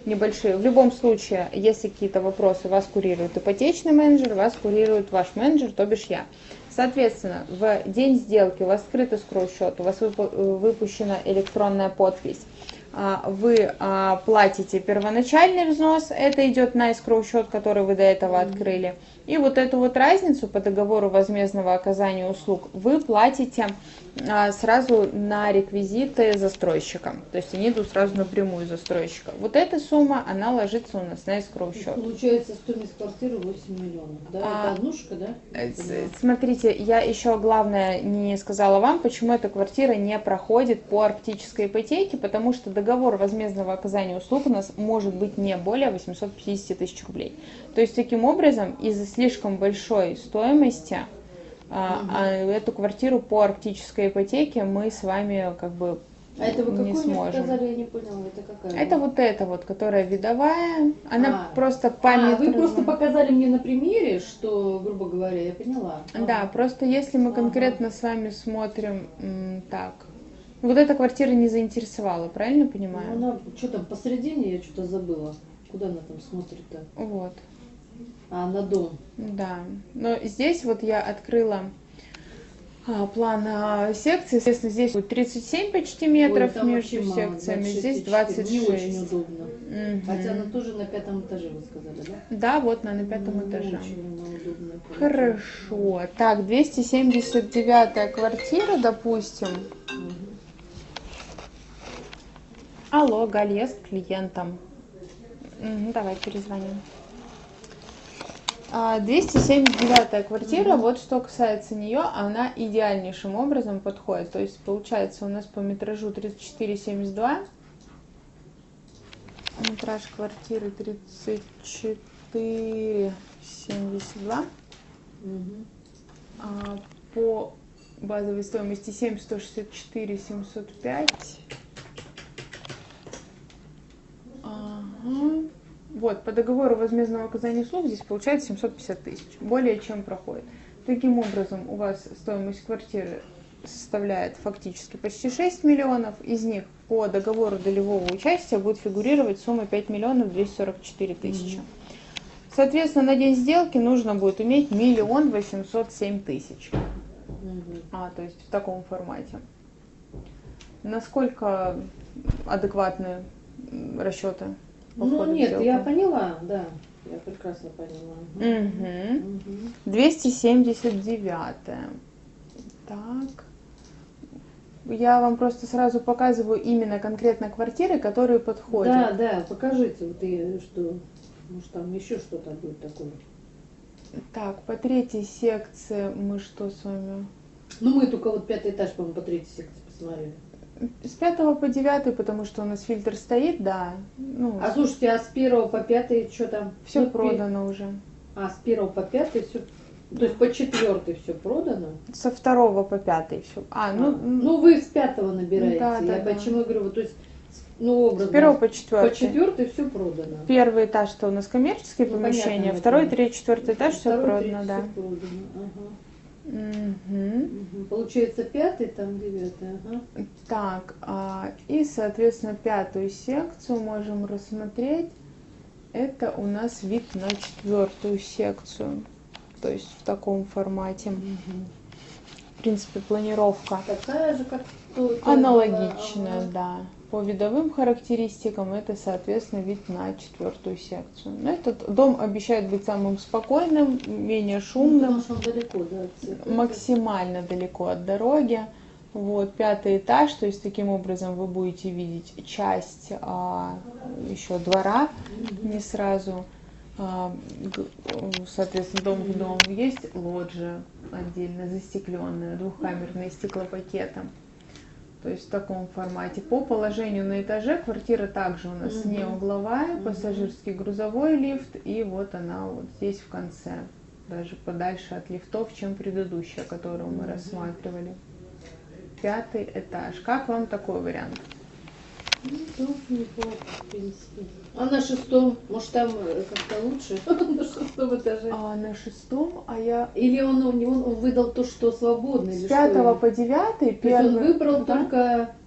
небольшие. В любом случае, если какие-то вопросы, вас курирует ипотечный менеджер, вас курирует ваш менеджер, то бишь я. Соответственно, в день сделки у вас открыт эскроу-счет, у вас выпущена электронная подпись, вы платите первоначальный взнос, это идет на эскроу-счет, который вы до этого открыли, и вот эту вот разницу по договору возмездного оказания услуг вы платите сразу на реквизиты застройщика, то есть они идут сразу напрямую застройщика. Вот эта сумма, она ложится у нас на эскроу-счет. Получается, стоимость квартиры 8 миллионов, да? Это однушка, да? Смотрите, я еще главное не сказала вам, почему эта квартира не проходит по арктической ипотеке, потому что договор возмездного оказания услуг у нас может быть не более 850 тысяч рублей. То есть таким образом, из-за слишком большой стоимости эту квартиру по арктической ипотеке мы с вами как бы А это вы не какую мне сможем. показали, я не поняла, это какая? Это вот эта вот, которая видовая, она просто по вы просто показали мне на примере, что, грубо говоря, я поняла. Да, просто если мы конкретно с вами смотрим так, вот эта квартира не заинтересовала, правильно понимаю? Ну, она, что там, посередине я что-то забыла. Куда она там смотрит-то? Вот, На дом. да. Но здесь вот я открыла план секции. Естественно, здесь будет 37 почти метров Ой, там между вообще мало, секциями, 26,4. здесь 26. Не очень удобно. Мгм. Хотя она тоже на 5-м этаже, вы сказали, да? Да, вот она на 5-м Ну, этаже. очень она удобная. Хорошо. Так, 279-я квартира, допустим. Алло, Галия, с клиентом. Давай перезвоним. 279-я квартира, вот что касается нее, она идеальнейшим образом подходит. То есть получается у нас по метражу 34,72. Метраж квартиры 34,72. По базовой стоимости 7,164, 705. Вот, по договору возмездного оказания услуг здесь получается 750 тысяч. Более чем проходит. Таким образом, у вас стоимость квартиры составляет фактически почти 6 миллионов. Из них по договору долевого участия будет фигурировать сумма 5 миллионов 244 тысячи. Соответственно, на день сделки нужно будет иметь 1 807 000. То есть в таком формате. Насколько адекватны расчеты? Ну нет, я поняла, да. Я прекрасно поняла. 279-я. Так. Я вам просто сразу показываю именно конкретно квартиры, которые подходят. Да, покажите, вот и что, может там еще что-то будет такое. Так, по третьей секции мы что с вами? Ну мы только вот 5-й этаж, по-моему, по 3-й секции посмотрели. С 5 по 9, потому что у нас фильтр стоит, да. Ну, Слушайте, с 1 по 5 что там? все продано уже. С 1 по 5 все, то есть по 4 все продано? Со 2 по 5 все. Ну вы с 5 набираете. Да, я почему говорю, вот, то есть, образно. С 1 по 4. По 4 все продано. Первый этаж что у нас коммерческие помещения, понятно, 2, 3, 4 этаж все продано, да. Все продано. Ага. Угу. Получается 5-й, там 9-й, ага. Так, и, соответственно, 5-ю секцию можем рассмотреть. Это у нас вид на 4-ю секцию. То есть в таком формате. В принципе, планировка Такая же, как аналогичная, да. По видовым характеристикам это, соответственно, вид на 4-ю секцию. Но этот дом обещает быть самым спокойным, менее шумным. Потому что он далеко, да, максимально далеко от дороги. Вот, 5-й этаж, то есть таким образом вы будете видеть часть еще двора, не сразу. Соответственно, дом к дому есть лоджия отдельно застекленная, двухкамерные стеклопакеты. То есть в таком формате. По положению на этаже квартира также у нас не угловая, пассажирский грузовой лифт, и вот она вот здесь в конце, даже подальше от лифтов, чем предыдущая, которую мы рассматривали. 5-й этаж. Как вам такой вариант? Тоже неплохо, в принципе. А на 6-м, может там как-то лучше? На 6-м этаже. На 6-м, Или он выдал то, что свободно? С или 5 что? по 9 То есть первый. он выбрал да? только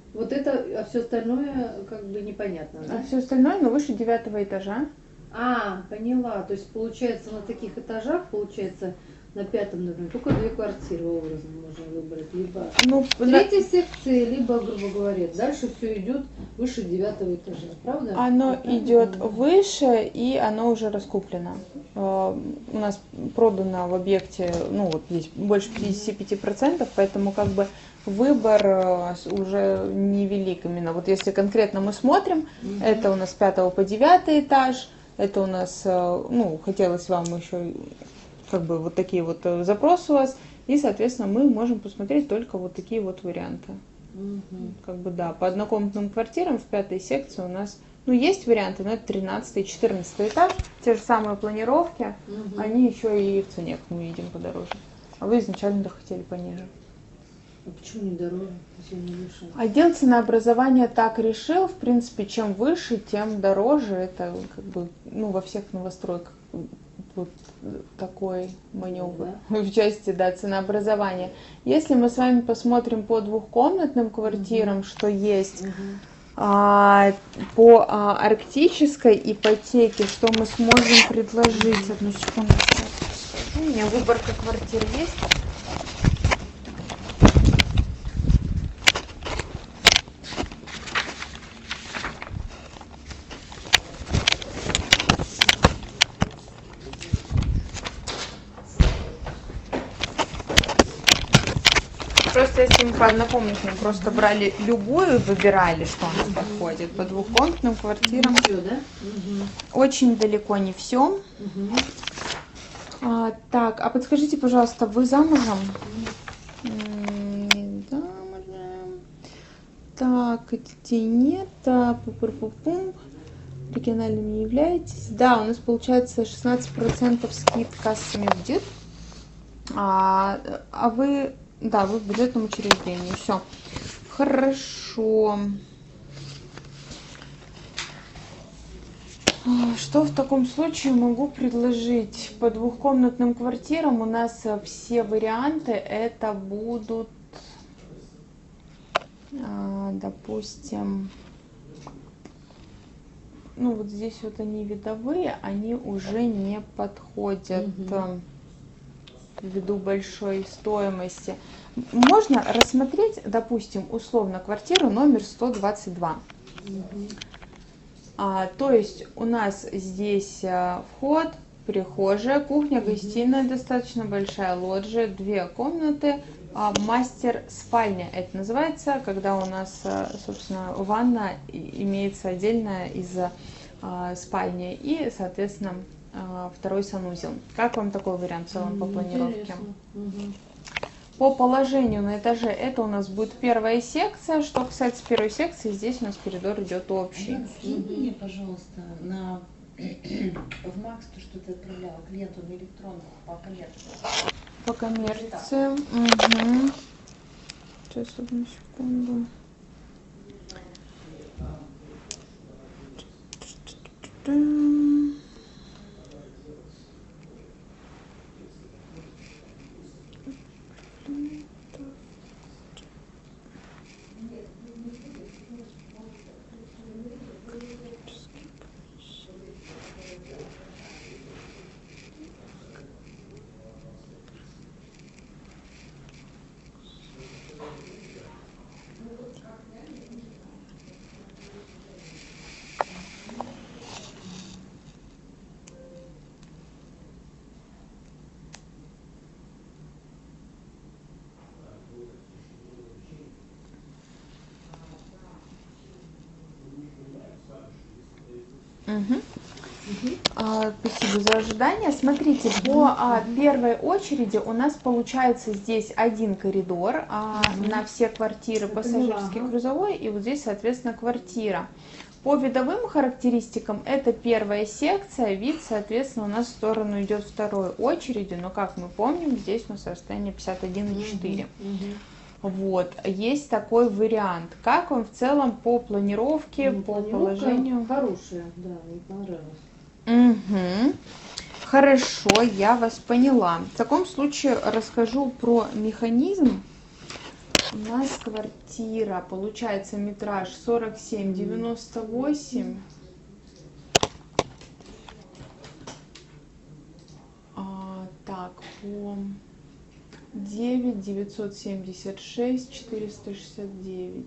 Вот это, а все остальное как бы непонятно, да? А все остальное, но выше 9-го этажа. А, поняла. То есть получается на таких этажах, получается на 5-м, например, только 2 квартиры образно можно выбрать. Либо Ну, в третьей секции, либо, грубо говоря, дальше все идет выше 9-го этажа. Правда? оно Я правильно идет поняла? выше, и оно уже раскуплено. У нас продано в объекте, ну вот есть больше 55%, поэтому как бы выбор уже невелик именно. Вот если конкретно мы смотрим, это у нас с 5 по 9 этаж, это у нас, ну, хотелось вам еще как бы вот такие вот запросы у вас, и, соответственно, мы можем посмотреть только вот такие вот варианты. Мгм. Как бы да, по однокомнатным квартирам в 5-й секции у нас, ну, есть варианты, но это 13-й, 14-й этаж, те же самые планировки, Мгм. они еще и в цене, как мы видим, подороже. А вы изначально хотели пониже. А почему не дороже, если не выше? Отдел ценообразования так решил, в принципе, чем выше, тем дороже. Это как бы, ну, во всех новостройках вот такой маневр в части, да, ценообразования. Если мы с вами посмотрим по двухкомнатным квартирам, что есть, Мгм. по арктической ипотеке, что мы сможем предложить? Одну секунду. У меня выборка квартир есть. Просто если мы по однокомнатным просто брали любую и выбирали, что у нас подходит, по двухкомнатным квартирам Всё, да? Мгм. очень далеко не все. Мгм. Так, а подскажите, пожалуйста, вы замужем? Не замужем. Так, детей нет. Пу-пу-пу-пум. Региональным не являетесь. Да, у нас получается 16% скидка с СМИ. А вы, да, вы в бюджетном учреждении. Все. Хорошо. Что в таком случае могу предложить? По двухкомнатным квартирам у нас все варианты это будут, допустим, ну вот здесь вот они видовые, они уже не подходят ввиду большой стоимости. Можно рассмотреть, допустим, условно квартиру номер 122. То есть у нас здесь вход, прихожая, кухня, гостиная, достаточно большая лоджия, 2 комнаты, мастер-спальня. Это называется, когда у нас, собственно, ванна имеется отдельно из спальни и, соответственно, второй санузел. Как вам такой вариант в целом по планировке? Интересно. Мгм. По положению на этаже это у нас будет первая секция. Что касается первой секции, здесь у нас коридор идет общий. Скинь мне, пожалуйста, в Макс то, что ты отправляла клиенту на электронку по коммерции. По коммерции. Угу. Сейчас, одну секунду. Угу. Спасибо за ожидание. Смотрите, по первой очереди у нас получается здесь один коридор на все квартиры, пассажирский, грузовой, и вот здесь, соответственно, квартира. По видовым характеристикам это первая секция, вид, соответственно, у нас в сторону идет второй очереди, но, как мы помним, здесь у нас расстояние 51,4. Вот, есть такой вариант. Как вам в целом по планировке, по положению? Хорошая, да, мне понравилось. Угу. Хорошо, я вас поняла. В таком случае расскажу про механизм. У нас квартира, получается, метраж 47,98. Так, по 9,976, 469.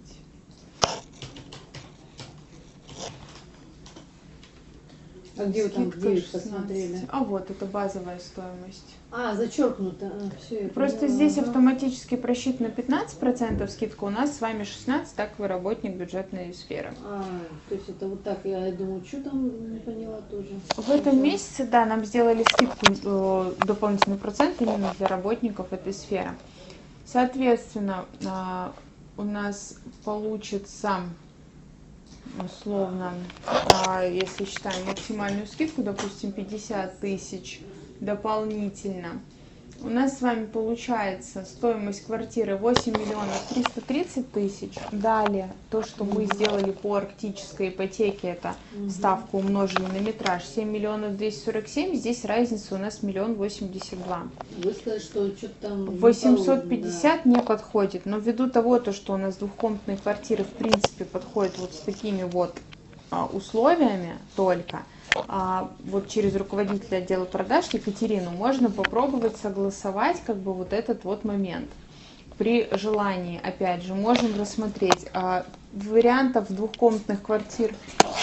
А где вы там Скидка 9 16. посмотрели? А вот, это базовая стоимость. Зачеркнуто. Все, Просто здесь автоматически просчитано 15% скидка, у нас с вами 16%, так вы работник бюджетной сферы. То есть это вот так, я думаю, что там, не поняла тоже. В этом месяце, да, нам сделали скидку, дополнительный процент именно для работников этой сферы. Соответственно, у нас получится, условно, если считаем максимальную скидку, допустим, 50 тысяч дополнительно, у нас с вами получается стоимость квартиры 8 миллионов 330 тысяч. Далее, то, что мы сделали по арктической ипотеке, это ставку умножили на метраж 7 миллионов 247, здесь разница у нас 1 082 000. Вы сказали, что что-то там 850 не подходит, но ввиду того, что у нас двухкомнатные квартиры в принципе подходят вот с такими вот условиями только, вот через руководителя отдела продаж Екатерину можно попробовать согласовать как бы вот этот вот момент. При желании, опять же, можем рассмотреть вариантов двухкомнатных квартир.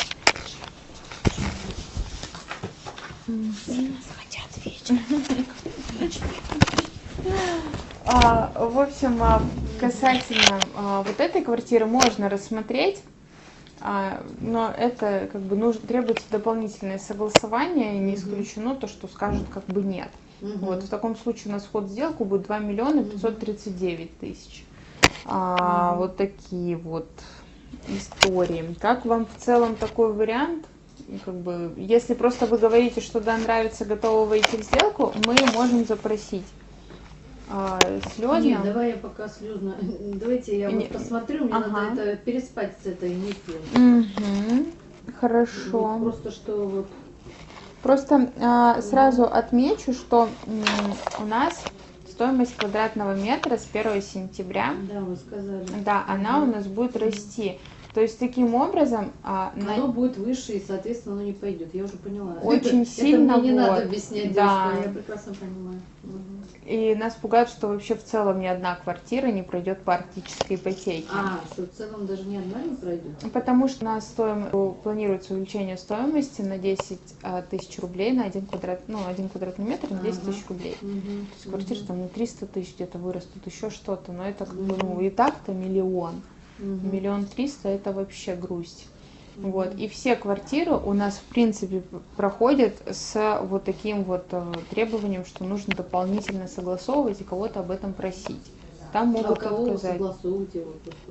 Хотят вечером. В общем, касательно вот этой квартиры можно рассмотреть, но это как бы требуется дополнительное согласование, и не исключено то, что скажут как бы нет. Вот, в таком случае у нас вход в сделку будет 2 миллиона 539 тысяч. Вот такие вот истории. Как вам в целом такой вариант? Как бы, если просто вы говорите, что да, нравится, готовы войти в сделку, мы можем запросить слезно. Нет, давай я пока слезно. Давайте я вот посмотрю, мне надо это переспать с этой мыслью. Хорошо. Вот просто что вот. Просто сразу отмечу, что у нас стоимость квадратного метра с 1 сентября, Да, вы сказали. да, она у нас будет расти. То есть таким образом оно будет выше, и, соответственно, оно не пойдет. Я уже поняла. Очень сильно это мне не вот, надо объяснять, да. девушка, я прекрасно понимаю. И нас пугает, что вообще в целом ни одна квартира не пройдет по арктической ипотеке. Что в целом даже ни одна не пройдет? Потому что у нас планируется увеличение стоимости на 10 тысяч рублей на 1 квадратный метр на 10 тысяч рублей. То есть квартиры там на 300 тысяч где-то вырастут, еще что-то, но это как бы, и так-то миллион. 1 300 000 это вообще грусть. Вот. И все квартиры у нас в принципе проходят с вот таким вот требованием, что нужно дополнительно согласовывать и кого-то об этом просить. Там могут кого отказать. Согласовываете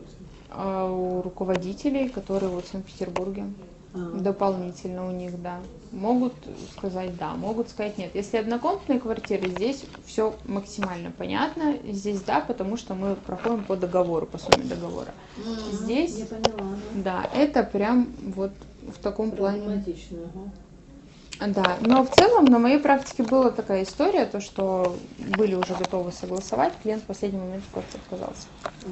У руководителей, которые вот в Санкт-Петербурге. Дополнительно у них, да. Могут сказать да, могут сказать нет. Если однокомнатные квартиры, здесь все максимально понятно. Здесь да, потому что мы проходим по договору, по сумме договора. Здесь, я поняла, да, это прям вот в таком плане. Да, но в целом на моей практике была такая история, то что были уже готовы согласовать, клиент в последний момент просто отказался.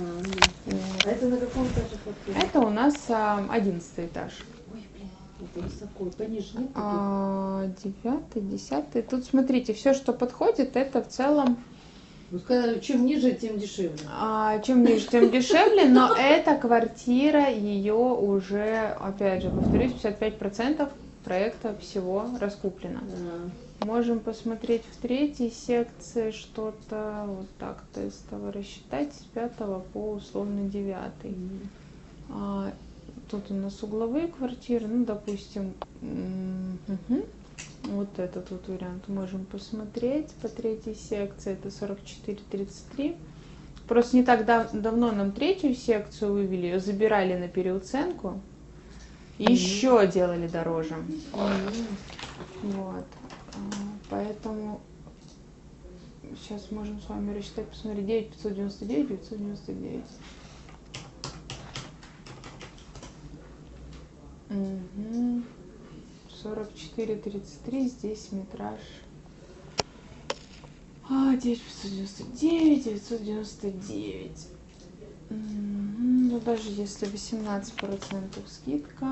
А это на каком этаже квартира? Это у нас 11 этаж. Это высоко, пониже нет? 9-й, 10-й. Тут смотрите, все, что подходит, это в целом... Вы сказали, чем ниже, тем дешевле. Чем ниже, тем дешевле, но эта квартира, ее уже, опять же, повторюсь, 55% проекта всего раскуплено. Можем посмотреть в третьей секции что-то, вот так тестово рассчитать с 5 по условно 9. Тут у нас угловые квартиры, ну, допустим, вот этот вот вариант можем посмотреть по третьей секции, это 44-33. Просто не так давно нам третью секцию вывели, ее забирали на переуценку, и еще делали дороже. Вот, поэтому сейчас можем с вами рассчитать, посмотреть, 9599, 999. 44-33, здесь метраж 9599, 999. Ну, даже если 18% скидка,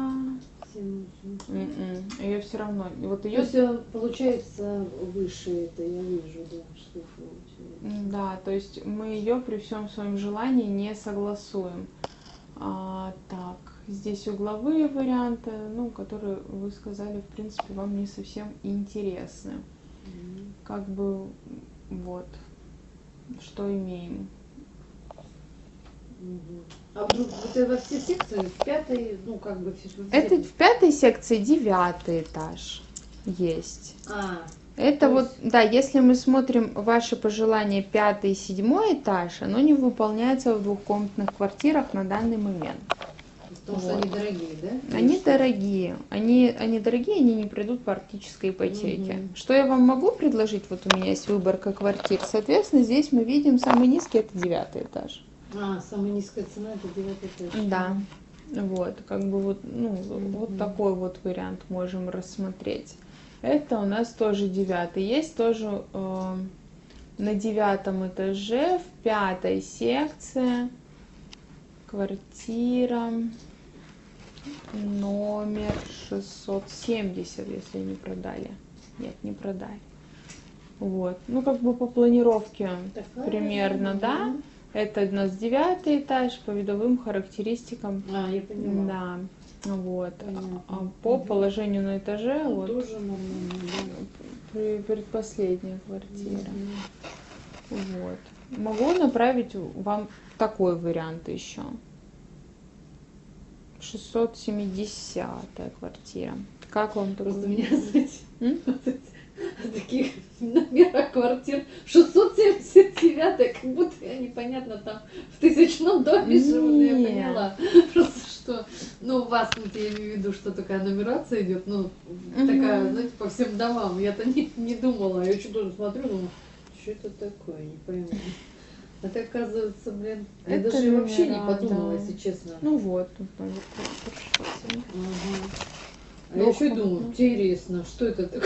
ее все равно. Вот То ее, есть получается выше это, я вижу, да, что получается. да, то есть мы ее при всем своем желании не согласуем. Так, здесь угловые варианты, ну, которые вы сказали, в принципе, вам не совсем интересны. Как бы вот, что имеем. А вдруг вот это во все секции, в пятой, ну как бы все. Это в 5 секции 9 этаж есть. Это то вот, есть- да, если мы смотрим ваши пожелания 5 и 7 этаж, оно не выполняется в двухкомнатных квартирах на данный момент. Потому что они дорогие, да? Они дорогие. Они дорогие, они не пройдут по арктической ипотеке. Мгм. Что я вам могу предложить? Вот у меня есть выборка квартир. Соответственно, здесь мы видим самый низкий, это 9 этаж. Самая низкая цена это 9 этаж. Да. Вот, как бы вот, ну, вот такой вот вариант можем рассмотреть. Это у нас тоже 9. Есть тоже на 9 этаже, в 5 секции, квартира номер 670, если не продали. Нет, не продали. Вот. Ну, как бы по планировке Такая, примерно, да. Это у нас 9 этаж по видовым характеристикам. Я поняла. Да. Вот. Понятно. А по положению на этаже, Ну, вот тоже нормально, предпоследняя да. квартира. Вот. Могу направить вам такой вариант еще. 670 квартира. Как вам такой? Просто меня, знаете, М? таких номерах квартир 679, как будто я непонятно там в 1000-м доме живу, я Нет. поняла. Просто что, ну, у вас тут я имею в виду, что такая нумерация идет, ну, такая, знаете, по всем домам. Я-то не думала, я что-то смотрю, думаю, что это такое, не пойму. Это оказывается, блин, я Это даже вообще не номера, подумала, да. если честно. Ну вот, тут номер квартиры. Ага. А я еще и думаю, интересно, что это такое?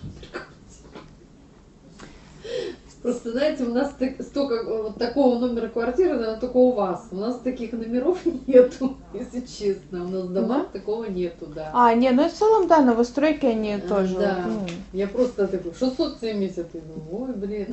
Просто, знаете, у нас столько вот такого номера квартиры, наверное, только у вас. У нас таких номеров нету, если честно. У нас в домах такого нету, да. Не, ну и в целом, да, новостройки они тоже. Да. Ну, Я просто такой, 670, и думаю, ой, блин.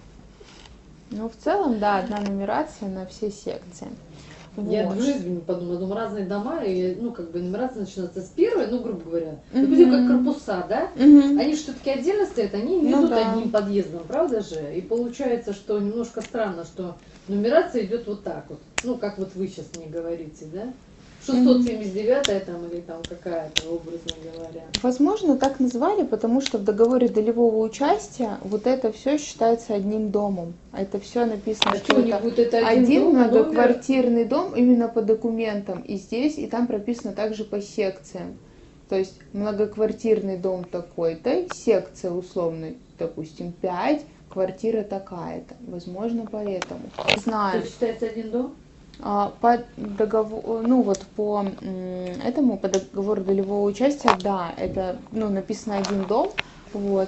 ну, в целом, да, одна нумерация на все секции. Я Вот. в жизни не подумала, думаю, разные дома, и, ну, как бы нумерация начинается с первой, ну, грубо говоря. Допустим, как корпуса, да? Мгм. Они же все-таки отдельно стоят, они не Ну идут да. одним подъездом, правда же? И получается, что немножко странно, что нумерация идет вот так вот. Ну, как вот вы сейчас мне говорите, да? 679-я там или там какая-то, образно говоря. Возможно, так назвали, потому что в договоре долевого участия вот это все считается одним домом. А это все написано, А что что, не это будет это один дом, номер? многоквартирный дом именно по документам. И здесь, и там прописано также по секциям. То есть многоквартирный дом такой-то, секция условно, допустим, 5, квартира такая-то. Возможно, поэтому. Не знаю. Это считается один дом? По договору, ну вот по этому, по договору долевого участия, да, это, ну, написано один дом, вот,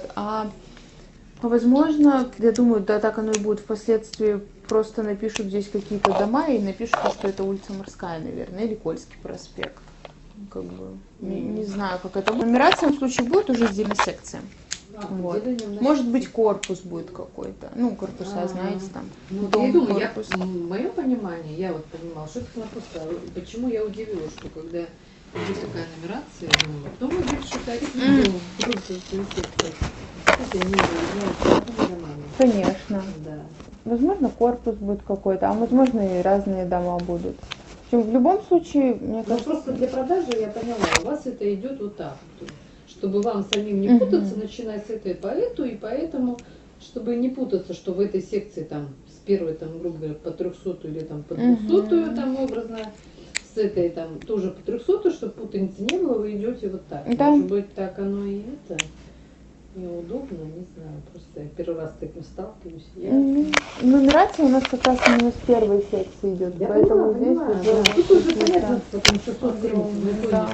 возможно, я думаю, да, так оно и будет впоследствии, просто напишут здесь какие-то дома и напишут, что это улица Морская, наверное, или Кольский проспект, как бы, не знаю, как это. Нумерация в случае будет уже отдельно секция. Вот. Может быть, корпус будет какой-то. Ну, корпуса, знаете, там. Ну, дом, я думаю, корпус. в моем понимании, я вот понимала, что это корпуса. Почему я удивилась, что когда идет такая нумерация, я думаю, потом вы будете считать дом, просто секция. Это не является домами. Конечно. Да. Возможно, корпус будет какой-то, а возможно, и разные дома будут. В общем, в любом случае, мне Ну, кажется... просто для продажи, я поняла, у вас это идет вот так, чтобы вам самим не путаться, начиная с этой по эту, и поэтому, чтобы не путаться, что в этой секции там с первой, там, грубо говоря, по 300 или там по 200, там образно, с этой там тоже по 300, чтобы путаницы не было, вы идете вот так. Да. Может быть, так оно и это неудобно, не знаю, просто я первый раз с таким сталкиваюсь. Я... Нумерация у нас как раз именно с первой секции идет, Я поэтому понимаю, здесь да. уже Тут уже какие-то- понятно, потому что 170, Да,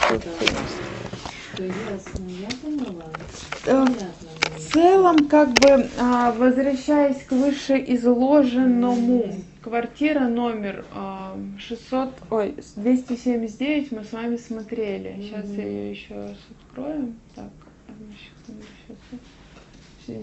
Все ясно, я поняла. Э, Понятно. В целом, как бы, возвращаясь к вышеизложенному, квартира номер 279 мы с вами смотрели. Сейчас я ее еще раз открою. Так, здесь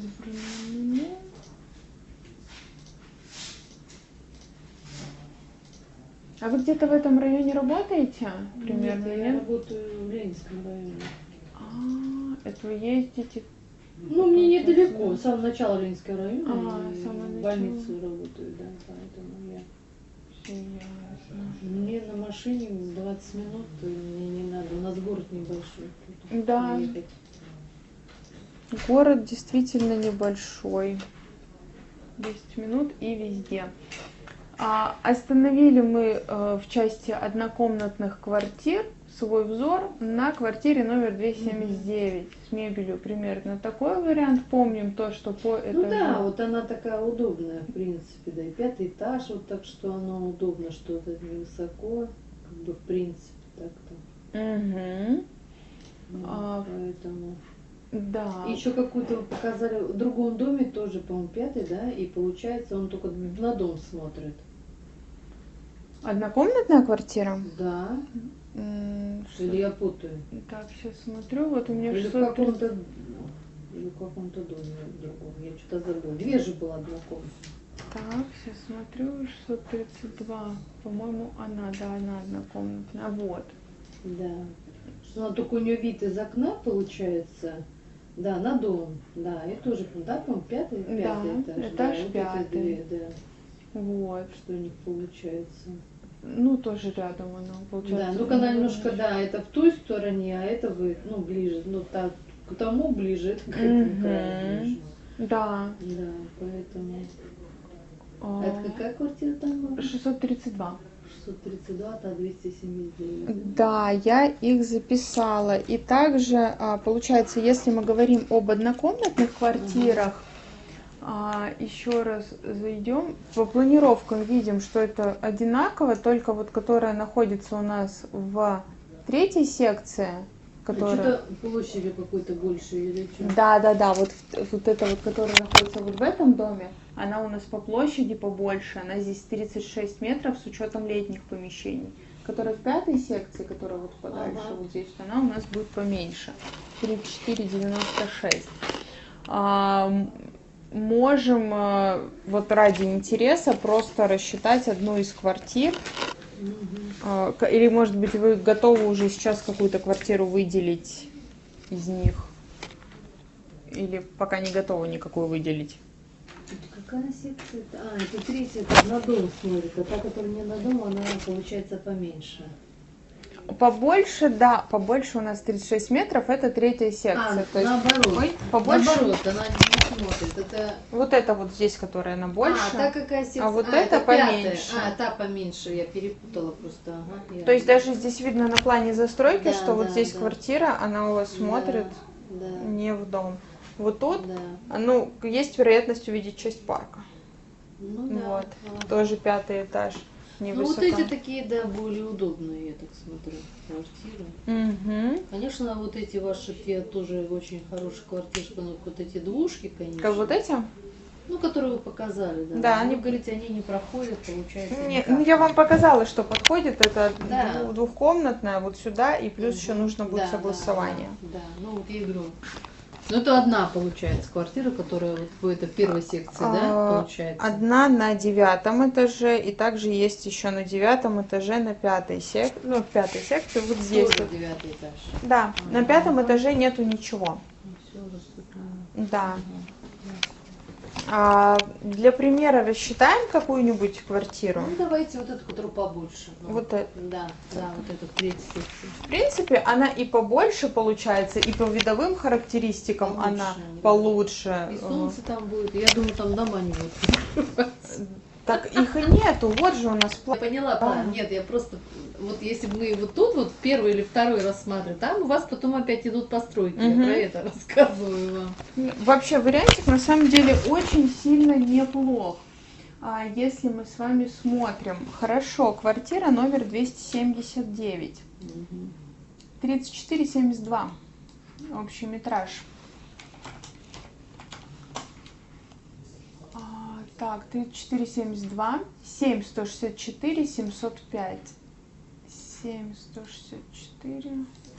А вы где-то в этом районе работаете? Примерно, Нет, я работаю в Ленинском районе. Это вы ездите? Ну, мне недалеко, с самого начала Ленинского района, с самого в больнице работаю, да, поэтому я... Все ясно. Мне на машине 20 минут, и мне не надо, у нас город небольшой. тут Да. ехать. Город действительно небольшой. 10 минут и везде. Остановили мы в части однокомнатных квартир свой взор на квартире номер 279 с мебелью примерно такой вариант. Помним то, что по этажу. Ну да, вот она такая удобная, в принципе, да, и 5-й этаж, вот так что оно удобно, что это невысоко, как бы в принципе так-то. Угу. Поэтому. Да. И еще какую-то вы показали в другом доме, тоже, по-моему, 5-й, да, и получается он только на дом смотрит. Однокомнатная квартира? Да. Или я путаю? Так, сейчас смотрю, вот у меня Или в 630. каком-то доме другом, я что-то забыла. Две же было однокомнатные. Так, сейчас смотрю, 632. По-моему, она, да, она однокомнатная. Вот. Да. Что она только у нее вид из окна получается. Да, на дом. Да, и тоже, да, по-моему, 5-й этаж. Этаж да, вот 5-й. эти две, да. Вот. Что у них получается. Ну, тоже рядом она получается. Да, только она немножко, да, это в той стороне, а это вы, ну, ближе, ну, так, к тому ближе, это к этому краю ближе. Да. Да, поэтому. А это какая квартира там была? 632. 632, а 279. Да, я их записала. И также, получается, если мы говорим об однокомнатных квартирах, еще раз зайдем. По планировкам видим, что это одинаково, только вот которая находится у нас в 3-й секции, которая... Что-то площади какой-то больше или что? Да, вот эта вот, которая находится вот в этом доме, она у нас по площади побольше, она здесь 36 метров с учетом летних помещений. Которая в 5-й секции, которая вот подальше, вот здесь, она у нас будет поменьше, 34,96. Можем вот ради интереса просто рассчитать одну из квартир. Или, может быть, вы готовы уже сейчас какую-то квартиру выделить из них? Или пока не готовы никакую выделить? Это какая секция? Это 3-я, это на дом смотрит, а та, которая не на дом, она получается поменьше. Побольше, да, побольше у нас 36 метров, это 3-я секция. То есть, наоборот. побольше. Наоборот, она не смотрит. Это... Вот это вот здесь, которая она больше. та какая секция? Вот это 5-я. поменьше. Та поменьше, я перепутала просто. Ага, То есть даже здесь видно на плане застройки, Да, что вот да, здесь да. квартира, она у вас смотрит Да. не в дом. Вот тут, Да. ну, есть вероятность увидеть часть парка. Ну да. Вот, Ага. тоже 5-й этаж. Ну Невысоко. вот эти такие, да, более удобные, я так смотрю, квартиры. Угу. Конечно, вот эти ваши, те тоже очень хорошие квартиры, ну, вот эти двушки, конечно. Как вот эти? Ну, которые вы показали, да. Да, Ну, они- вы говорите, они не проходят, получается. Не, никак. ну я вам показала, что подходит. Это Да. двухкомнатная вот сюда, и плюс еще нужно будет Да, согласование. Да, ну вот я и говорю. Ну это одна, получается, квартира, которая вот в этой первой секции, да, получается? Одна на 9-м этаже, и также есть еще на 9-м этаже на 5-й секции. Ну, в 5-й секции вот здесь. Тоже Вот. 9-й этаж. Да, на 5-м этаже нету ничего. Ну, всё доступно. Да. Для примера рассчитаем какую-нибудь квартиру. Ну давайте вот эту, которую побольше. Ну, Вот это. Да, вот эту в третью секцию. В принципе, она и побольше получается, и по видовым характеристикам Получше, она да. получше. И солнце там будет. Я думаю, там дома не будут. Так их и нету, вот же у нас Я план. поняла, правильно. Нет, я просто, вот если бы мы вот тут вот первый или второй рассматриваем, там у вас потом опять идут постройки, я Мгм. про это рассказываю вам. Вообще вариантик на самом деле очень сильно неплох. Если мы с вами смотрим, хорошо, квартира номер 279, 34,72, общий метраж. Так, 3472, 7164, 705. 7164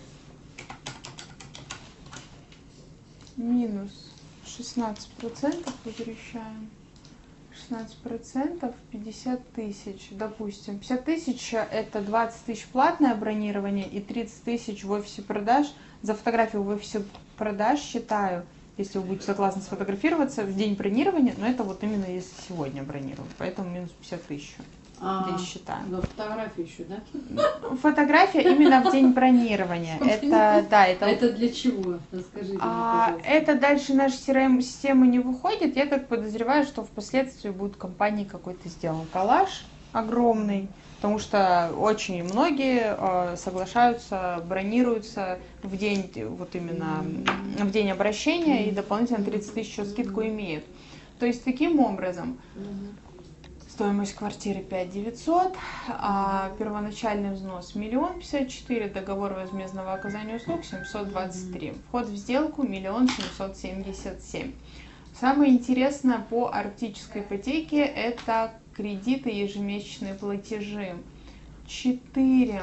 минус 16% возвращаем. 16% 50 тысяч, допустим. 50 тысяч это 20 тысяч платное бронирование и 30 тысяч в офисе продаж. За фотографию в офисе продаж считаю, если вы будете согласны сфотографироваться в день бронирования, но это вот именно если сегодня бронировать, поэтому минус 50 тысяч. Здесь считаем. Но фотографии еще, да? Фотография именно в день бронирования. Это, да, это... Это для чего? Расскажите мне, пожалуйста. Это дальше наша CRM-система не выходит. Я так подозреваю, что впоследствии будет в компании какой-то сделан коллаж огромный, потому что очень многие соглашаются, бронируются в день, вот именно в день обращения и дополнительно 30 тысяч скидку имеют. То есть таким образом стоимость квартиры 5900, первоначальный взнос 1 054 000, договор возмездного оказания услуг 723, вход в сделку 1 777 000. Самое интересное по арктической ипотеке это кредиты, ежемесячные платежи 4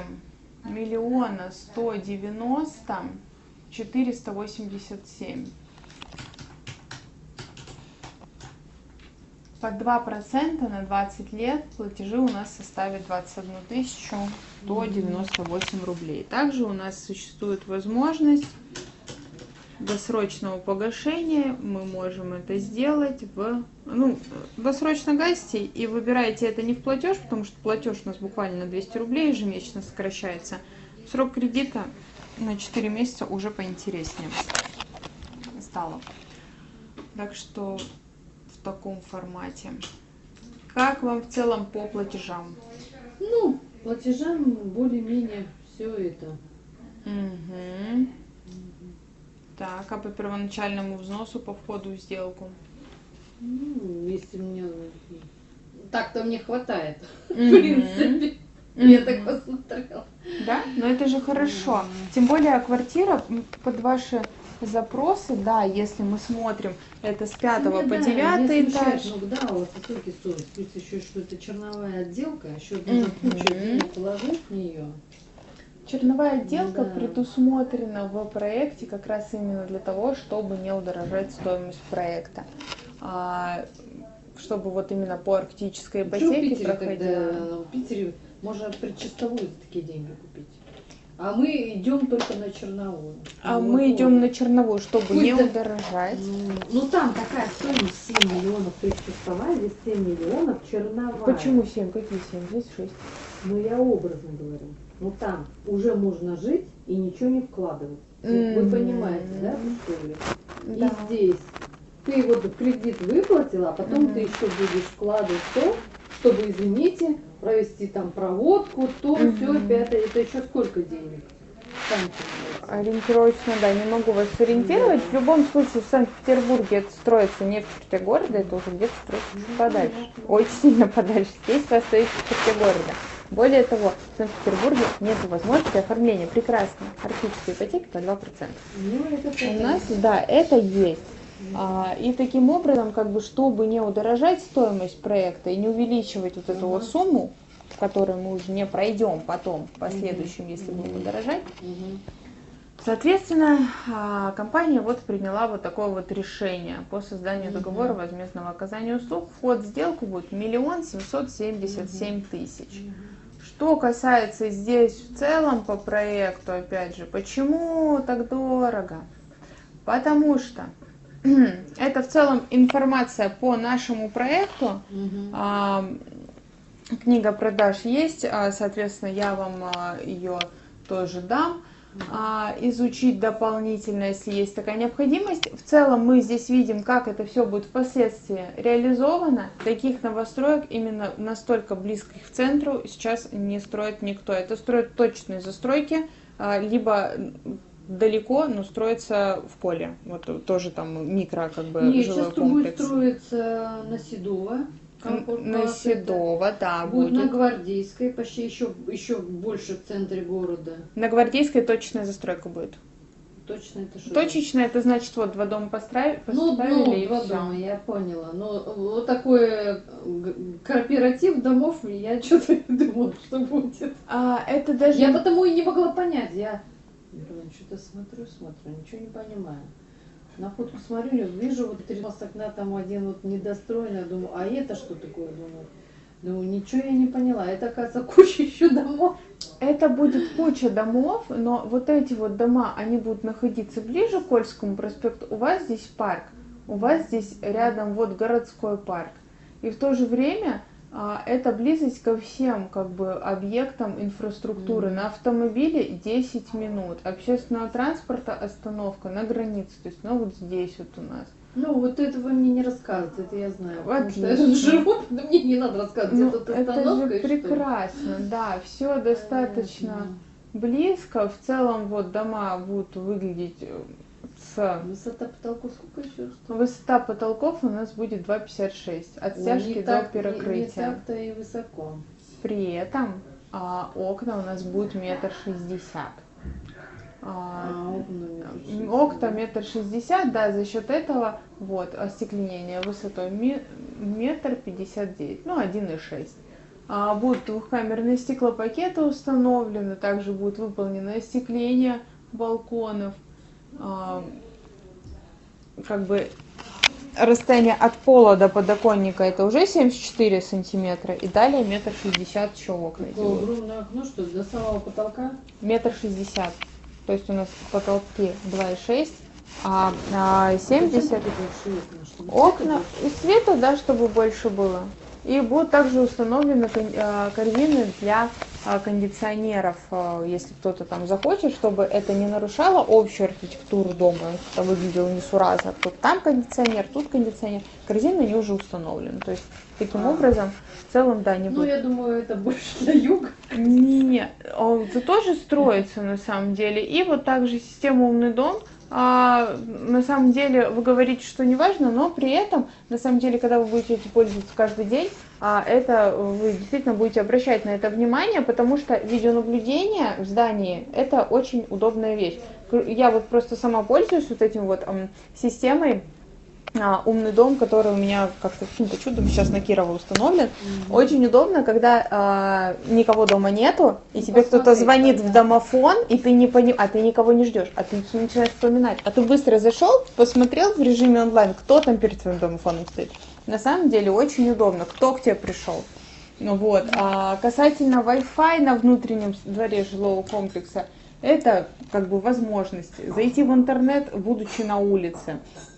190 487. По 2% на 20 лет платежи у нас составят 21 198 рублей. Также у нас существует возможность досрочного погашения. Мы можем это сделать досрочно гасите и выбираете это не в платеж, потому что платеж у нас буквально на 200 рублей ежемесячно сокращается. Срок кредита на 4 месяца уже поинтереснее стало. Так что в таком формате. Как вам в целом по платежам? Ну, платежам более-менее все это. Угу. Так, а по первоначальному взносу по входу в сделку? Ну, если мне так-то мне хватает, в принципе. Я так посмотрела. Да? Но это же хорошо. Тем более квартира под ваши запросы, да, если мы смотрим, это с 5 по 9 этаж. Ну да, вот высокий стоимость, плюс еще что это черновая отделка, еще нужно кучу денег положить в нее. Черновая отделка предусмотрена в проекте как раз именно для того, чтобы не удорожать стоимость проекта. Чтобы вот именно по арктической ипотеке проходила. В Питере можно предчистовую за такие деньги купить. А мы идем только на черновую. Мы идем на черновую, чтобы не удорожать. Ну там такая стоимость 7 миллионов предчистовая, здесь 7 миллионов черновая. Почему 7? Какие 7? Здесь 6. Ну я образно говорю. Ну там уже можно жить и ничего не вкладывать. Вы понимаете, да, что ли? Да. И здесь ты вот кредит выплатила, а потом ты еще будешь вкладывать то, чтобы, извините, провести там проводку, то, все, пятое, это еще сколько денег? Ориентировочно, да, не могу вас сориентировать. В любом случае в Санкт-Петербурге это строится не в черте города, это уже где-то строится чуть подальше. Очень сильно подальше. Здесь вы остаетесь в черте города. Более того, в Санкт-Петербурге нет возможности оформления прекрасной арктической ипотеки по 2%. У нас, да, это есть. И таким образом, как бы, чтобы не удорожать стоимость проекта и не увеличивать вот эту вот сумму, которую мы уже не пройдем потом, в последующем, если будем удорожать, соответственно, компания вот приняла вот такое вот решение по созданию договора возмездного оказания услуг. Вход в сделку будет 1 777 000. Что касается здесь в целом по проекту, опять же, почему так дорого? Потому что это в целом информация по нашему проекту. Книга продаж есть, соответственно, я вам ее тоже дам. Изучить дополнительно, если есть такая необходимость. В целом мы здесь видим, как это все будет впоследствии реализовано. Таких новостроек именно настолько близких к центру сейчас не строит никто. Это строят точные застройки, либо далеко, но строится в поле. Вот тоже там микро, как бы, жилой комплекс. Будет строиться на Седово. На Седово, да, будет. На Гвардейской, почти еще больше в центре города. На Гвардейской точная застройка будет. точно это что? Точечно это значит, вот два дома поставили и два все. дома, я поняла. Но вот такой кооператив домов, я что-то не думала, что будет. Это даже... Я потому и не могла понять. Я что-то смотрю, ничего не понимаю. На фотку смотрю, вижу вот 3 окна, там один вот недостроенный, я думаю, а это что такое, думаю, ничего я не поняла, это, оказывается, куча еще домов. Это будет куча домов, но вот эти вот дома, они будут находиться ближе к Кольскому проспекту. У вас здесь парк, у вас здесь рядом вот городской парк. И в то же время это близость ко всем как бы объектам инфраструктуры. На автомобиле 10 минут, общественного транспорта остановка на границе, то есть ну вот здесь вот у нас. Ну, вот это вы мне не рассказываете, это я знаю. Потому что Отлично. я живу, да мне не надо рассказывать, Ну, это это остановка же и что? прекрасно, да, все достаточно близко. В целом вот дома будут выглядеть с... Высота потолков сколько еще? Высота потолков у нас будет 2,56 от стяжки до перекрытия. Не так-то и высоко. При этом окна у нас будут 1,60 м. Окна 1,60 м, да, за счет этого вот остекление высотой 1,59 м, ну 1,6. Будут двухкамерные стеклопакеты установлены, также будет выполнено остекление балконов. Как бы расстояние от пола до подоконника это уже 74 сантиметра, и далее 1,60 м еще окна. Такое огромное окно, что до самого потолка? 1,60 м. То есть у нас потолки 2,6, а 70 окна и света, да, чтобы больше было. И будут также установлены корзины для кондиционеров, если кто-то там захочет, чтобы это не нарушало общую архитектуру дома, это выглядело несуразно. Тут там кондиционер, тут кондиционер. Корзины они уже установлены. То есть таким образом в целом, да, не будет. Ну, я думаю, это больше для юга. Нет, это тоже строится на самом деле. И вот также система «Умный дом». На самом деле вы говорите, что не важно, но при этом, на самом деле, когда вы будете этим пользоваться каждый день, это вы действительно будете обращать на это внимание, потому что видеонаблюдение в здании это очень удобная вещь. Я вот просто сама пользуюсь вот этим вот системой «Умный дом», который у меня как-то каким-то чудом сейчас на Кирова установлен. Очень удобно, когда никого дома нету, и тебе кто-то звонит в домофон, и ты не понимаешь, ты никого не ждешь, а ты начинаешь вспоминать. А ты быстро зашел, посмотрел в режиме онлайн, кто там перед твоим домофоном стоит. На самом деле очень удобно, кто к тебе пришел. Вот. Касательно Wi-Fi на внутреннем дворе жилого комплекса, это как бы возможность зайти в интернет, будучи на улице,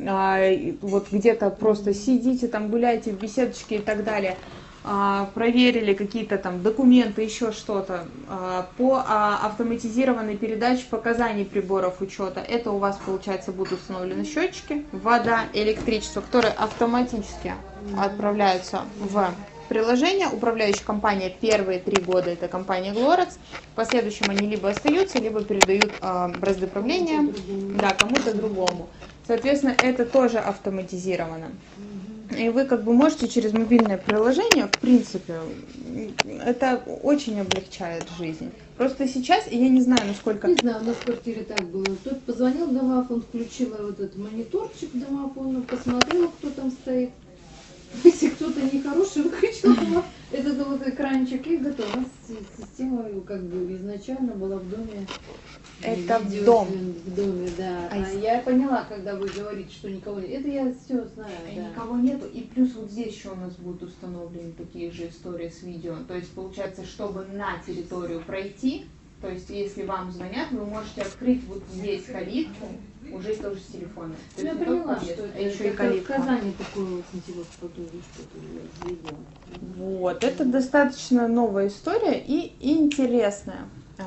вот где-то просто сидите там, гуляйте в беседочке и так далее, проверили какие-то там документы, еще что-то, по автоматизированной передаче показаний приборов учета, это у вас, получается, будут установлены счетчики, вода, электричество, которые автоматически отправляются в приложение. Управляющая компания первые 3 года это компания Glorex. В последующем они либо остаются, либо передают бразды правления кому-то другому. Соответственно, это тоже автоматизировано. И вы как бы можете через мобильное приложение, в принципе, это очень облегчает жизнь. Просто сейчас, я не знаю, насколько... Не знаю, у нас в квартире так было. Тут позвонил в домофон, включила вот этот мониторчик домофона, посмотрела, кто там стоит. Если кто-то нехороший, выключила этот вот экранчик и готово. Система как бы изначально была в доме. Это в дом. В доме, да. Я поняла, когда вы говорите, что никого нет. Это я все знаю. Да. Никого нету. И плюс вот здесь еще у нас будут установлены такие же истории с видео. То есть получается, чтобы на территорию пройти, то есть если вам звонят, вы можете открыть вот здесь калитку, уже тоже с телефона. Я поняла, что это еще и в калитка. Казани такое вот интересное подобие, что-то я видела. Вот, это достаточно новая история и интересная.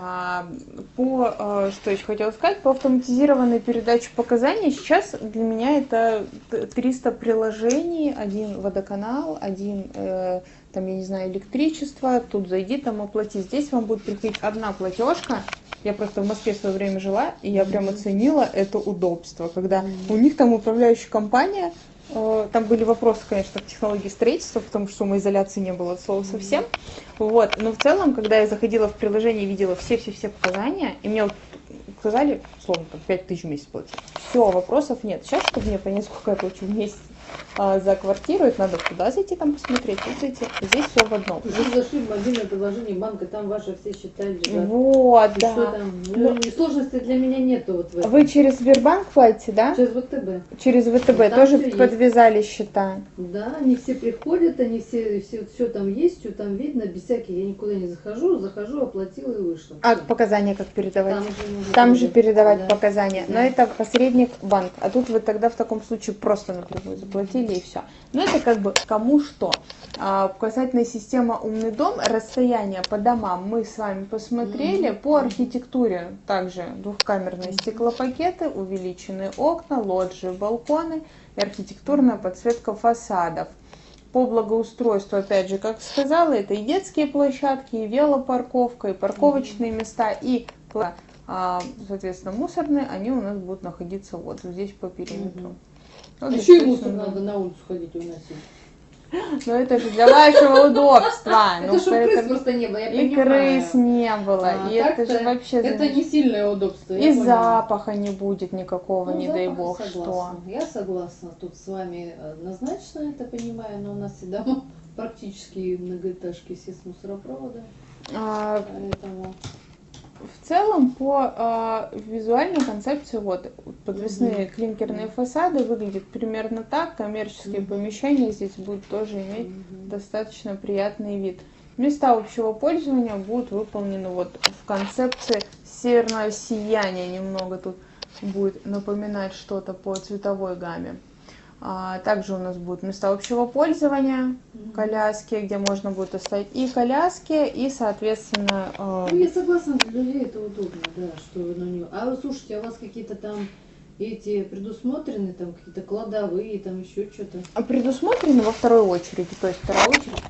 Что еще хотела сказать, по автоматизированной передаче показаний сейчас для меня это 300 приложений, один водоканал, один там, я не знаю, электричество, тут зайди, там оплати. Здесь вам будет приходить одна платежка. Я просто в Москве в свое время жила, и я прям оценила это удобство, когда у них там управляющая компания. Там были вопросы, конечно, к технологии строительства, потому что шумоизоляции не было от слова совсем. Вот. Но в целом, когда я заходила в приложение и видела все показания, и мне вот сказали, условно, там, 5000 в месяц платить. Все, вопросов нет. Сейчас, чтобы мне понять, сколько я плачу в месяц за квартиру, это надо туда зайти, там посмотреть, тут зайти. Здесь все в одном. Вы зашли в мобильное приложение банка, там ваши все счета лежат. Вот, И да. что там? Ну, сложности для меня нету вот в этом. Вы через Сбербанк платите, да? Через ВТБ. Через ВТБ Там тоже всё подвязали счета. Да, они все приходят, они все там есть, все там видно, без всяких, я никуда не захожу, оплатила и вышла. А Всё. показания как передавать? Там же Там же передавать да. показания. Да. Но это посредник банк. А тут вы тогда в таком случае просто напрямую заплатили и все. Но это как бы кому что. Касательно системы «Умный дом», расстояние по домам мы с вами посмотрели. По архитектуре также двухкамерные стеклопакеты, увеличенные окна, лоджии, балконы и архитектурная подсветка фасадов. По благоустройству, опять же, как сказала, это и детские площадки, и велопарковка, и парковочные места, и, соответственно, мусорные, они у нас будут находиться вот здесь по периметру. Вот Еще и достаточно мусор надо на улицу ходить и уносить. Но это же для вашего удобства. Это чтобы крыс просто не было, я и понимаю. крыс не было. И это же вообще... Это не сильное удобство. я И поняла. запаха не будет никакого, Ну, не дай запах бог, согласна. Я согласна. Тут с вами однозначно это понимаю, но у нас всегда практически многоэтажки все с мусоропровода. что. Поэтому... В целом, по визуальной концепции, вот, подвесные клинкерные фасады выглядят примерно так. Коммерческие помещения здесь будут тоже иметь достаточно приятный вид. Места общего пользования будут выполнены вот в концепции северного сияния. Немного тут будет напоминать что-то по цветовой гамме. Также у нас будут места общего пользования, коляски, где можно будет оставить и коляски, и, соответственно... Ну, я согласна, для людей это удобно, да, что на него. А вы слушайте, а у вас какие-то там эти предусмотрены, там какие-то кладовые, там еще что-то? Предусмотрены во второй очереди, то есть вторая очередь.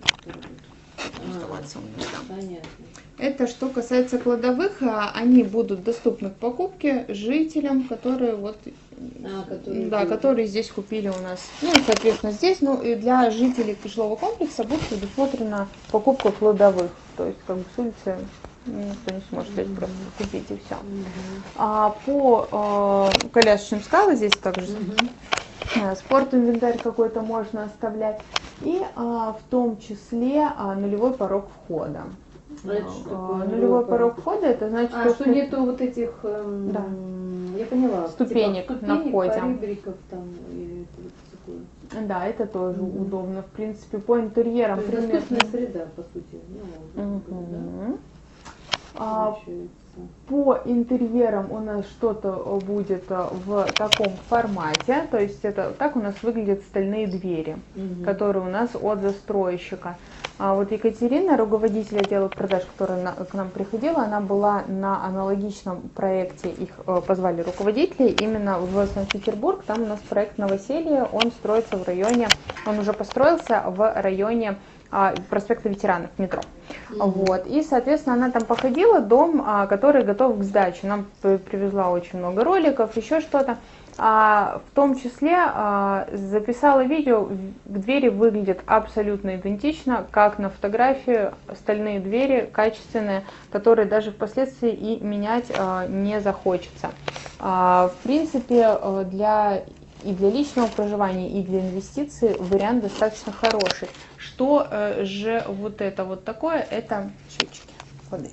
Понятно. Это что касается кладовых, они будут доступны к покупке жителям, которые вот, которые здесь купили у нас. Ну и соответственно здесь, ну и для жителей жилого комплекса будет предусмотрена покупка кладовых, то есть как бы с улицы никто не сможет здесь просто купить и все. А по колясочным скалам здесь также спорт-инвентарь какой-то можно оставлять. И в том числе нулевой порог входа. Нулевой порог входа, это значит, что нету вот этих, я поняла, ступенек на входе. поребриков там и такое. Да, это тоже удобно. В принципе, по интерьерам примерно. Доступная среда, по сути. По интерьерам у нас что-то будет в таком формате, то есть это так у нас выглядят стальные двери, которые у нас от застройщика. А вот Екатерина, руководитель отдела продаж, которая к нам приходила, она была на аналогичном проекте, их позвали руководителей именно в Санкт-Петербург, там у нас проект «Новоселье», он строится в районе, он уже построился в районе проспекта Ветеранов, метро. Вот. И, соответственно, она там походила, дом, который готов к сдаче. Нам привезла очень много роликов, еще что-то. В том числе записала видео, двери выглядят абсолютно идентично, как на фотографии, стальные двери, качественные, которые даже впоследствии и менять не захочется. В принципе, для личного проживания, и для инвестиций вариант достаточно хороший. Что же вот это вот такое? Это счетчики воды.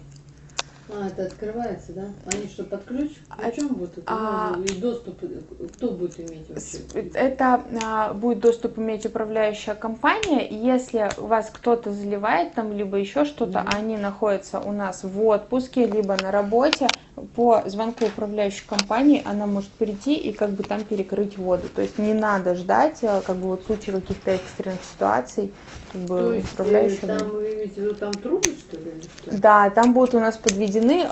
Это открывается, да? Они что, под ключ? Ключом будут? И доступ кто будет иметь вообще? Это будет доступ иметь управляющая компания. Если вас кто-то заливает там, либо еще что-то, они находятся у нас в отпуске, либо на работе. По звонку управляющей компании она может прийти и как бы там перекрыть воду. То есть не надо ждать, как бы вот в случае каких-то экстренных ситуаций, как бы То есть управляющая. там, вы имеете в виду, там трубы, что ли, или что? Да, там будут у нас подведены.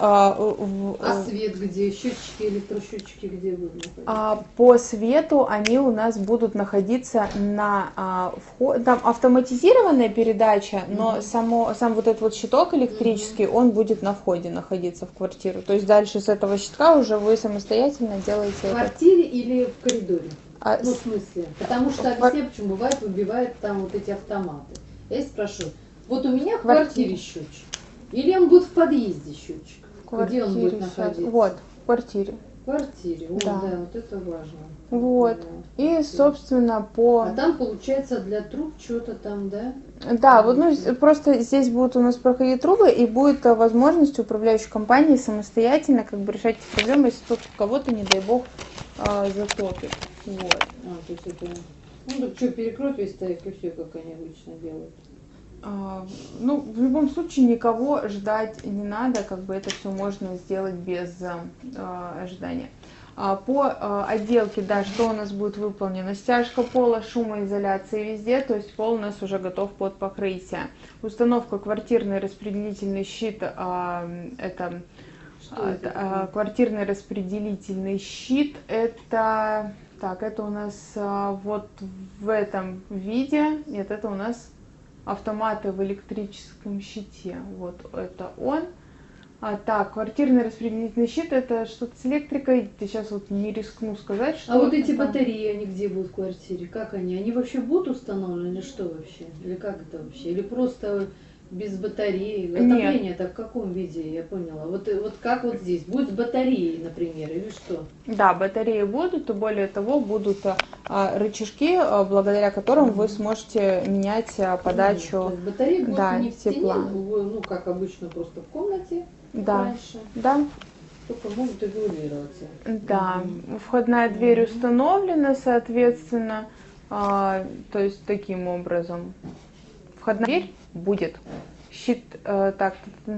Свет где? Счетчики, электросчетчики где будут находиться? По свету они у нас будут находиться на входе. Там автоматизированная передача, но сам вот этот вот щиток электрический, он будет на входе находиться в квартиру. То есть дальше с этого щитка уже вы самостоятельно делаете В это. квартире или в коридоре? Ну, в смысле? Потому что объясняю, почему бывает, выбивают там вот эти автоматы. Я спрошу, вот у меня в квартире счетчик, или он будет в подъезде счетчик? Где он будет находиться? Вот. В квартире. В квартире. О, Да. да, вот это важно. Вот. Да. И, собственно, по... А там получается для труб что-то там, да? Да, вот, ну, просто здесь будут у нас проходить трубы, и будет возможность управляющей компании самостоятельно как бы решать эти проблемы, если тут кого-то, не дай бог, затопит. Вот. То есть это... Ну, так что, перекроют весь стояк и все, как они обычно делают. Ну, в любом случае никого ждать не надо, как бы это все можно сделать без ожидания. По отделке, да, что у нас будет выполнено? Стяжка пола, шумоизоляция везде, то есть пол у нас уже готов под покрытие. Установка квартирный распределительный щит, это квартирный распределительный щит, это, так, это у нас вот в этом виде, нет, это у нас автоматы в электрическом щите, вот это он. Так, квартирный распределительный щит, это что-то с электрикой, сейчас вот не рискну сказать, что... А вот эти там. батареи, они где будут в квартире? Как они? Они вообще будут установлены или что вообще? Или как это вообще? Или просто без батареи? Отопление-то в каком виде, я поняла? Вот как вот здесь? Будет с батареей, например, или что? Да, батареи будут, и более того, будут рычажки, благодаря которым вы сможете менять подачу, То есть батареи будут да, не в стене, тепла. ну, как обычно, просто в комнате, как Да, раньше, да, только могут регулироваться. да. Входная дверь установлена, соответственно, то есть таким образом. Входная дверь будет. Щит, так,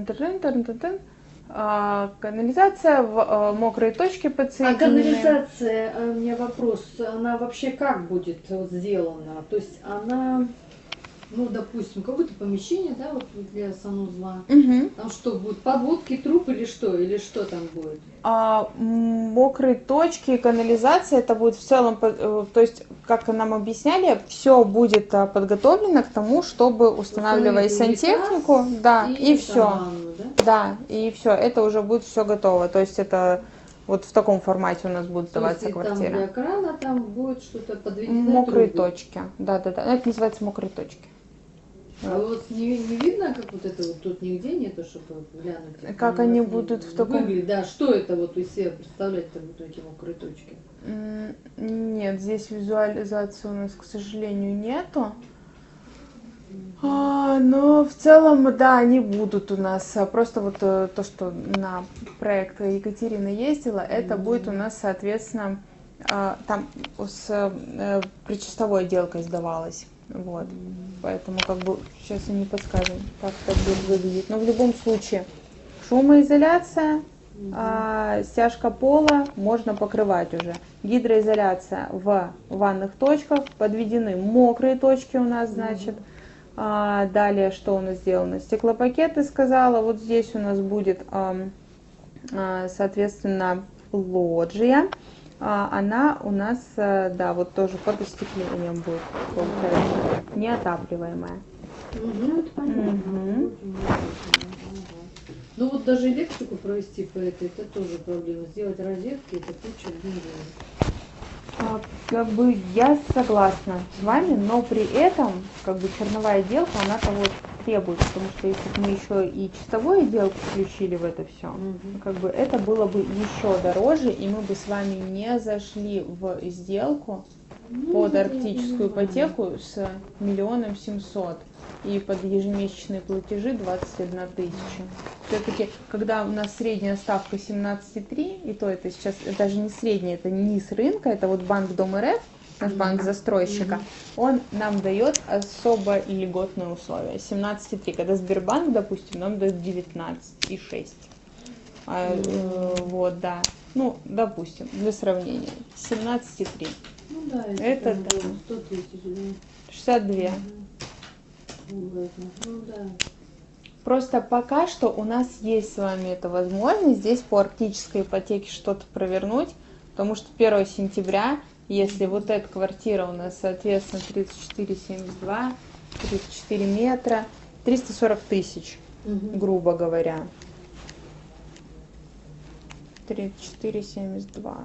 канализация в мокрые точки А подсоединены. канализация, у меня вопрос, она вообще как будет вот сделана? То есть она, ну, допустим, какое-то помещение, да, вот для санузла. Мгм. Там что, будут подводки, труб или что там будет? Мокрые точки, канализация, это будет в целом, то есть, как нам объясняли, все будет подготовлено к тому, чтобы устанавливая Установить сантехнику, унитаз да, и там все, ванну, да? да, и все, это уже будет все готово, то есть это вот в таком формате у нас будет То есть сдаваться и там квартира. для крана там будет что-то подведено. Мокрые трубы. точки, да, это называется мокрые точки. А вот не видно, как вот это вот тут нигде нету, чтобы глянуть? Как они будут в таком... Выглядит, да, что это вот из себя представлять-то будут эти мокрые точки? Нет, здесь визуализации у нас, к сожалению, нету. Но в целом, да, они будут у нас. Просто вот то, что на проект Екатерина ездила, это будет у нас, соответственно, там с причастовой отделкой сдавалось. Вот. Поэтому как бы сейчас и не подскажем, как это будет выглядеть. Но в любом случае шумоизоляция, стяжка пола можно покрывать уже. Гидроизоляция в ванных точках, подведены мокрые точки у нас, значит. Далее, что у нас сделано? Стеклопакеты, сказала. Вот здесь у нас будет, соответственно, лоджия. Она у нас, да, вот тоже под остеклением будет, получается, неотапливаемая. Это понятно. Ну вот даже электрику провести по этой, это тоже проблема. Сделать розетки, это куча денег. Как бы я согласна с вами, но при этом как бы черновая отделка, она того требует, потому что если бы мы еще и чистовую отделку включили в это все, как бы это было бы еще дороже, и мы бы с вами не зашли в сделку под арктическую ипотеку с 1 700 000 и под ежемесячные платежи 21 000. Все-таки, когда у нас средняя ставка 17,3, и то это сейчас даже не средняя, это низ рынка, это вот Банк Дом РФ, наш банк застройщика, он нам дает особо льготные условия. 17,3, когда Сбербанк, допустим, нам дает 19,6. Вот, да. Ну, допустим, для сравнения. 17,3. Ну да, это там да. 100 тысяч, да. 62. Ну да. Просто пока что у нас есть с вами эта возможность здесь по арктической ипотеке что-то провернуть, потому что 1 сентября, если вот эта квартира у нас, соответственно, 34,72, 34 метра, 340 тысяч, грубо говоря. 34,72.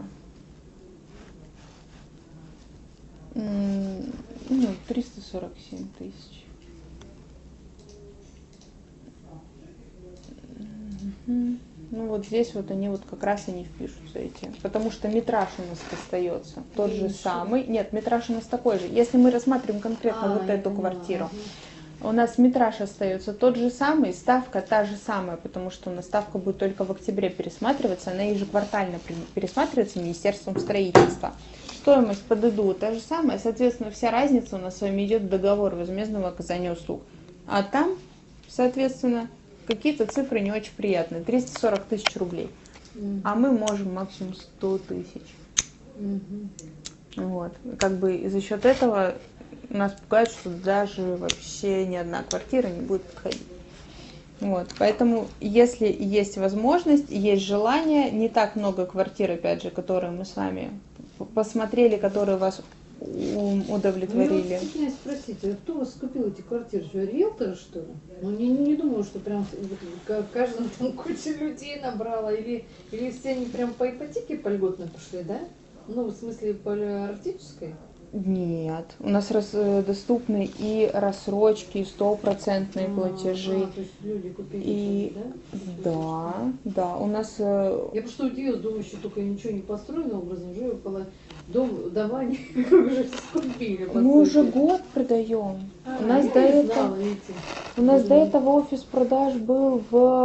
Ну, 347 тысяч. Ну вот здесь вот они вот как раз и не впишутся эти. Потому что метраж у нас остается тот же самый. Нет, метраж у нас такой же. Если мы рассматриваем конкретно вот эту квартиру, у нас метраж остается тот же самый, ставка та же самая, потому что у нас ставка будет только в октябре пересматриваться, она ежеквартально пересматривается Министерством строительства. Стоимость по ДДУ та же самая, соответственно, вся разница у нас с вами идет в договор возмездного оказания услуг. А там, соответственно, какие-то цифры не очень приятные, 340 тысяч рублей, а мы можем максимум 100 тысяч. Вот, как бы и за счет этого нас пугает, что даже вообще ни одна квартира не будет подходить. Вот, поэтому, если есть возможность, есть желание, не так много квартир, опять же, которые мы с вами посмотрели, которые вас удовлетворили. Ну, я спросите, кто у вас купил эти квартиры? Что, риэлторы, что ли? Ну, не думаю, что прям каждому там куча людей набрала. Или все они прям по ипотеке по льготной пошли, да? Ну, в смысле, по арктической? Нет, у нас доступны и рассрочки, и 100% платежи. То есть люди купили, И да, у нас... Я просто удивилась, думаю, что только ничего не построено, образом живу, около дома они уже все купили. Мы уже год продаем. У нас до этого офис продаж был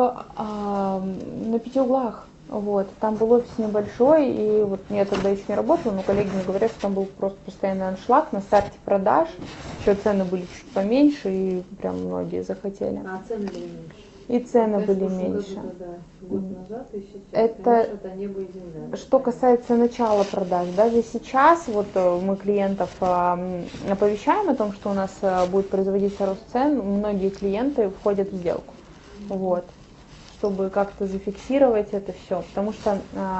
на 5 углах. Вот, там был офис небольшой, и вот я тогда еще не работала, но коллеги мне говорят, что там был просто постоянный аншлаг на старте продаж, еще цены были чуть поменьше, и прям многие захотели. А цены были меньше? И цены были меньше. Год назад и сейчас, это небо и земля. Что касается начала продаж, даже сейчас вот мы клиентов оповещаем о том, что у нас будет производиться рост цен, многие клиенты входят в сделку. Вот. Чтобы как-то зафиксировать это все, потому что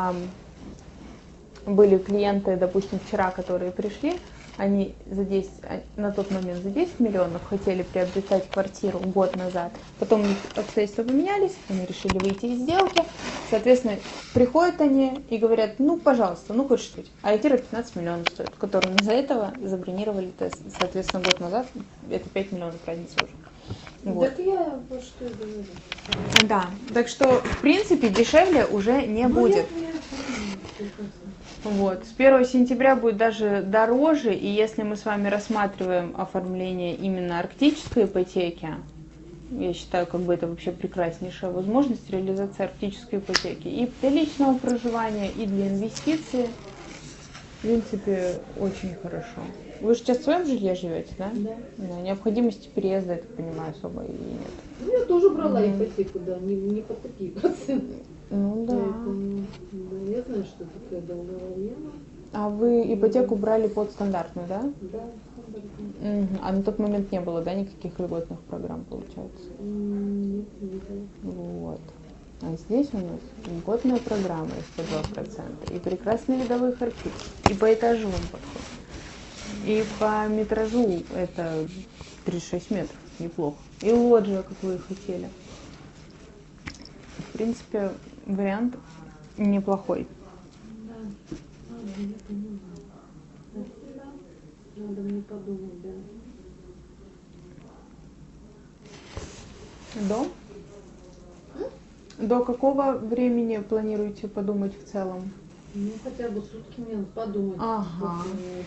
были клиенты, допустим, вчера, которые пришли, они на тот момент за 10 миллионов хотели приобретать квартиру год назад, потом у них обстоятельства поменялись, они решили выйти из сделки, соответственно, приходят они и говорят, ну, пожалуйста, ну, хоть что-нибудь, а квартира 15 миллионов стоит, которую из-за этого забронировали, соответственно, год назад, это 5 миллионов разница уже. Вот. Так я что и говорю. Да, так что, в принципе, дешевле уже не будет. Вот. С 1 сентября будет даже дороже, и если мы с вами рассматриваем оформление именно арктической ипотеки, я считаю, как бы это вообще прекраснейшая возможность реализации арктической ипотеки и для личного проживания, и для инвестиций. В принципе, очень хорошо. Вы же сейчас в своем жилье живете, да? Да. Необходимости переезда, я так понимаю, особо и нет. Ну, я тоже брала ипотеку, да, не под такие проценты. Ну да. Поэтому, да, я знаю, что такое долговая яма. А вы ипотеку брали под стандартную, да? Да, А на тот момент не было, да, никаких льготных программ, получается? Нет, не было. Вот. А здесь у нас льготная программа есть по 2%, и прекрасные видовые характеристики, и по этажу подход. И по метражу это 36 метров, неплохо. И лоджия, как вы и хотели. В принципе, вариант неплохой. Да, я поняла. Спасибо. Надо мне подумать, да. До какого времени планируете подумать в целом? Ну, хотя бы сутки мне надо подумать. Ага.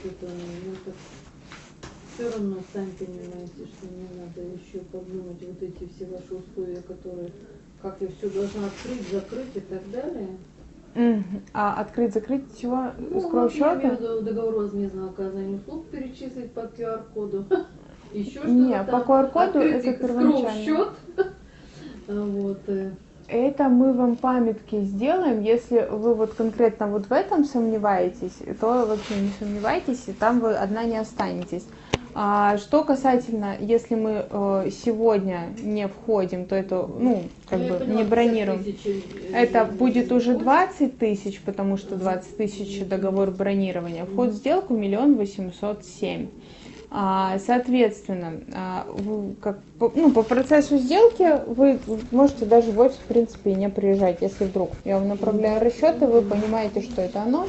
Все равно, сами понимаете, что мне надо еще подумать вот эти все ваши условия, которые, как я все должна открыть, закрыть и так далее. А открыть, закрыть чего? Ну, Скрой я имею в счета? виду договор возмездного оказания услуг перечислить по QR-коду. Еще что-то. Не, по QR-коду это первоначально. Счет. Вот. Это мы вам памятки сделаем, если вы вот конкретно вот в этом сомневаетесь, то вообще не сомневайтесь, и там вы одна не останетесь. Что касательно, если мы сегодня не входим, то это, ну, как бы не бронируем. Это будет уже 20 тысяч, потому что 20 тысяч договор бронирования. Вход в сделку 1 807 000. Соответственно, по процессу сделки вы можете даже в офис, в принципе, и не приезжать, если вдруг я вам направляю расчеты, вы понимаете, что это оно.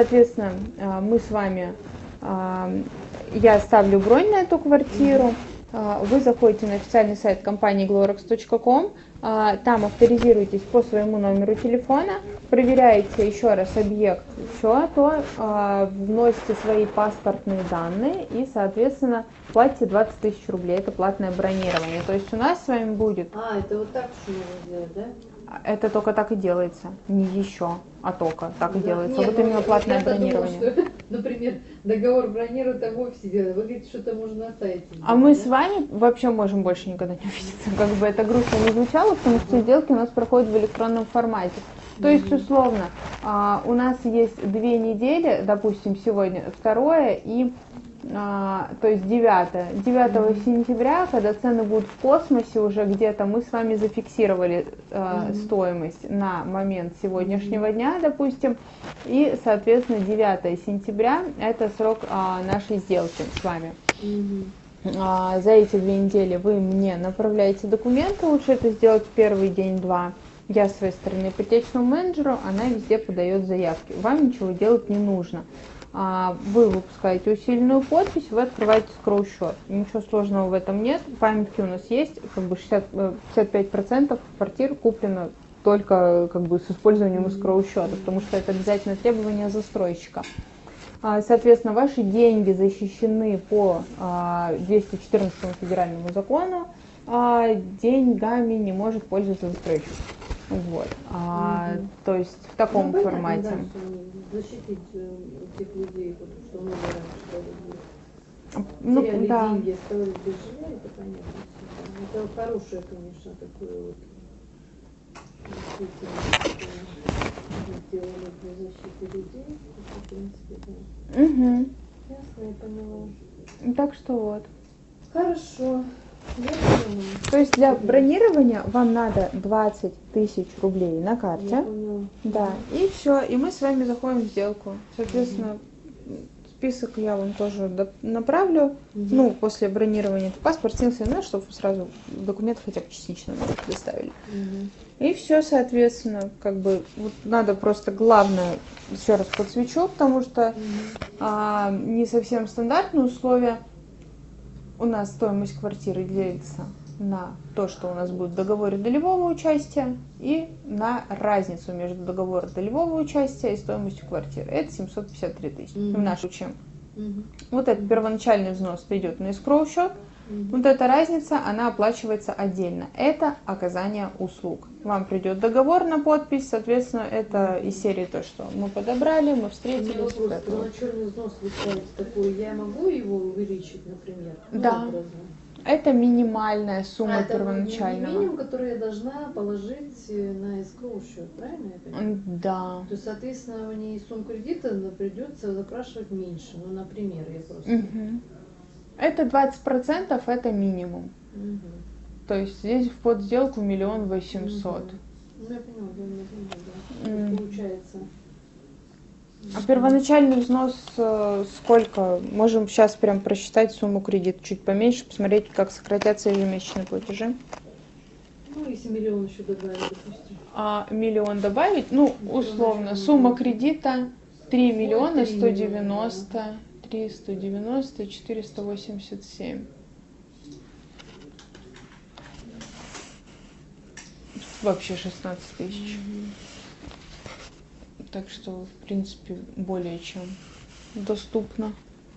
Соответственно, мы с вами, я ставлю бронь на эту квартиру, вы заходите на официальный сайт компании glorex.com, там авторизируетесь по своему номеру телефона, проверяете еще раз объект, все, то вносите свои паспортные данные и, соответственно, платите 20 тысяч рублей. Это платное бронирование. То есть у нас с вами будет... Это вот так что нужно сделать, да? Это только так и делается. Не еще, а только так и Да. делается. Нет, вот именно платное я-то думала, бронирование. что, например, договор бронируют, а в офисе делают. Вы говорите, что-то можно оставить. А мы с вами вообще можем больше никогда не увидеться. Как бы это грустно не звучало, потому что сделки у нас проходят в электронном формате. То есть, условно, у нас есть 2 недели, допустим, сегодня 2 и то есть 9 сентября, когда цены будут в космосе уже где-то, мы с вами зафиксировали стоимость на момент сегодняшнего дня, допустим, и, соответственно, 9 сентября это срок нашей сделки с вами. За эти 2 недели вы мне направляете документы, лучше это сделать в первый день-два. Я с своей стороны ипотечному менеджеру, она везде подает заявки. Вам ничего делать не нужно. Вы выпускаете усиленную подпись, вы открываете скроу-счет. Ничего сложного в этом нет. Памятки у нас есть, как бы 65% квартир куплено только как бы с использованием скроу-счета, потому что это обязательное требование застройщика. Соответственно, ваши деньги защищены по 214 федеральному закону, деньгами не может пользоваться застройщик. Вот. То есть в таком формате. Да, защитить тех людей, что много раньше теряли деньги, оставались без жилья, это понятно. Это хорошее, конечно, такое вот сделали для защиты людей. Это, в принципе, да. Ясно, я поняла. Так что вот. Хорошо. Я поняла. То есть для бронирования вам надо 20 тысяч рублей на карте. Я поняла. Да, и все, и мы с вами заходим в сделку. Соответственно, список я вам тоже направлю. Ну, после бронирования паспорт, СНИЛ, чтобы сразу документы хотя бы частично нам предоставили. И все, соответственно, как бы вот надо просто главное, еще раз подсвечу, потому что не совсем стандартные условия. У нас стоимость квартиры делится на то, что у нас будет в договоре долевого участия, и на разницу между договором долевого участия и стоимостью квартиры. Это 753 тысячи в нашем случае. Вот этот первоначальный взнос идет на эскроу счет. Вот эта разница, она оплачивается отдельно. Это оказание услуг. Вам придет договор на подпись, соответственно, это из серии то, что мы подобрали, мы встретились. У меня вопрос, первоначальный взнос выставить такой, я могу его увеличить, например? Да. Это минимальная сумма первоначального. Это минимум, который я должна положить на эскроу счет, правильно я понимаю? Да. То есть, соответственно, мне сумму кредита запридется запрашивать меньше. Ну, например, я просто... Это 20%, это минимум. То есть здесь вход в сделку 1 800 000. Ну, я поняла, да. Получается. А первоначальный взнос сколько? Можем сейчас прям просчитать сумму кредита чуть поменьше, посмотреть, как сократятся ежемесячные платежи. Ну, если миллион еще добавить, допустим. Миллион добавить? Ну, условно, сумма кредита 3 миллиона 190, 3 190, 487. Вообще 16 тысяч. Так что, в принципе, более чем доступно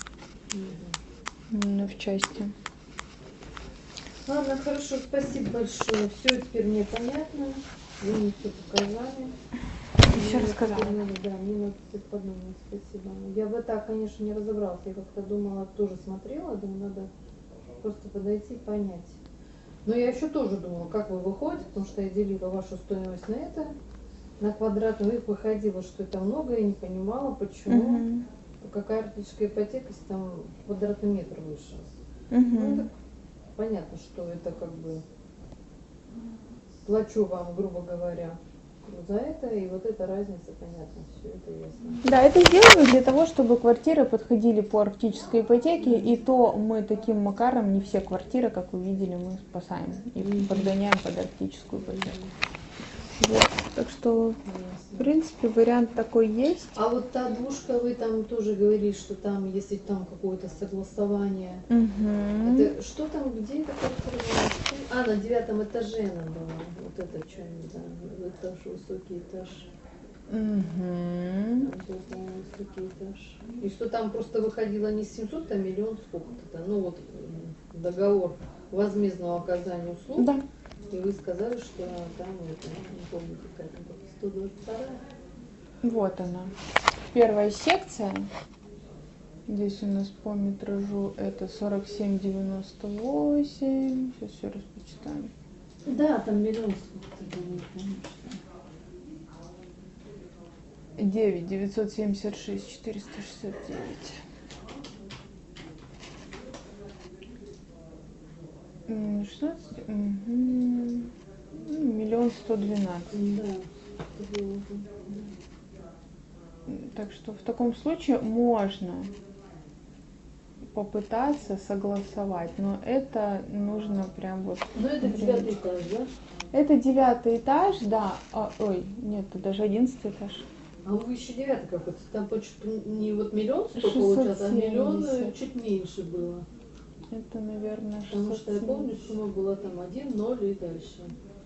именно в части. Ладно, хорошо, спасибо большое. Все теперь мне понятно. Вы мне все показали. Все рассказала. Да, мне надо подумать, спасибо. Я в это, конечно, не разобралась. Я как-то думала, тоже смотрела, думаю, надо просто подойти и понять. Но я еще тоже думала, как вы выходите, потому что я делила вашу стоимость на это, на квадрат. У них выходило, что это много, я не понимала, почему. Какая артическая ипотека, если там квадратный метр выше. Ну, так понятно, что это как бы плачу вам, грубо говоря, за это, и вот эта разница, понятно, все это ясно. Да, это сделано для того, чтобы квартиры подходили по арктической ипотеке, и то мы таким макаром не все квартиры, как вы видели, мы спасаем и подгоняем под арктическую ипотеку. Вот. Так что, в принципе, вариант такой есть. А вот та двушка, вы там тоже говорили, что там, если там какое-то согласование, Мгм. это что там, где это квартира была? А, на 9 этаже она была. Вот это что-нибудь, да, этаж, высокий этаж. Мгм. Там был, по-моему, высокий этаж. И что там просто выходило не 700, а миллион сколько-то. Ну вот договор возмездного оказания услуг. Да. И вы сказали, что там, это, не помню, какая там, 122. Вот она. Первая секция. Здесь у нас по метражу это 47,98. Сейчас все распочитаем. Да, там миллион сколько-то было, конечно. 9 976 469. М, 16. Мгм. Ну, 1,112,000. Да, это было, да. Так что в таком случае можно попытаться согласовать, но это нужно прям вот. Ну это 9 этаж, да? Это 9 этаж, да. Ой, нет, это даже 11 этаж. А вы еще 9 какой-то, там почти не вот миллион столько 670. получается, а миллион чуть меньше было. Это, наверное, Потому что я помню, 670. сумма была там 1, 0 и дальше.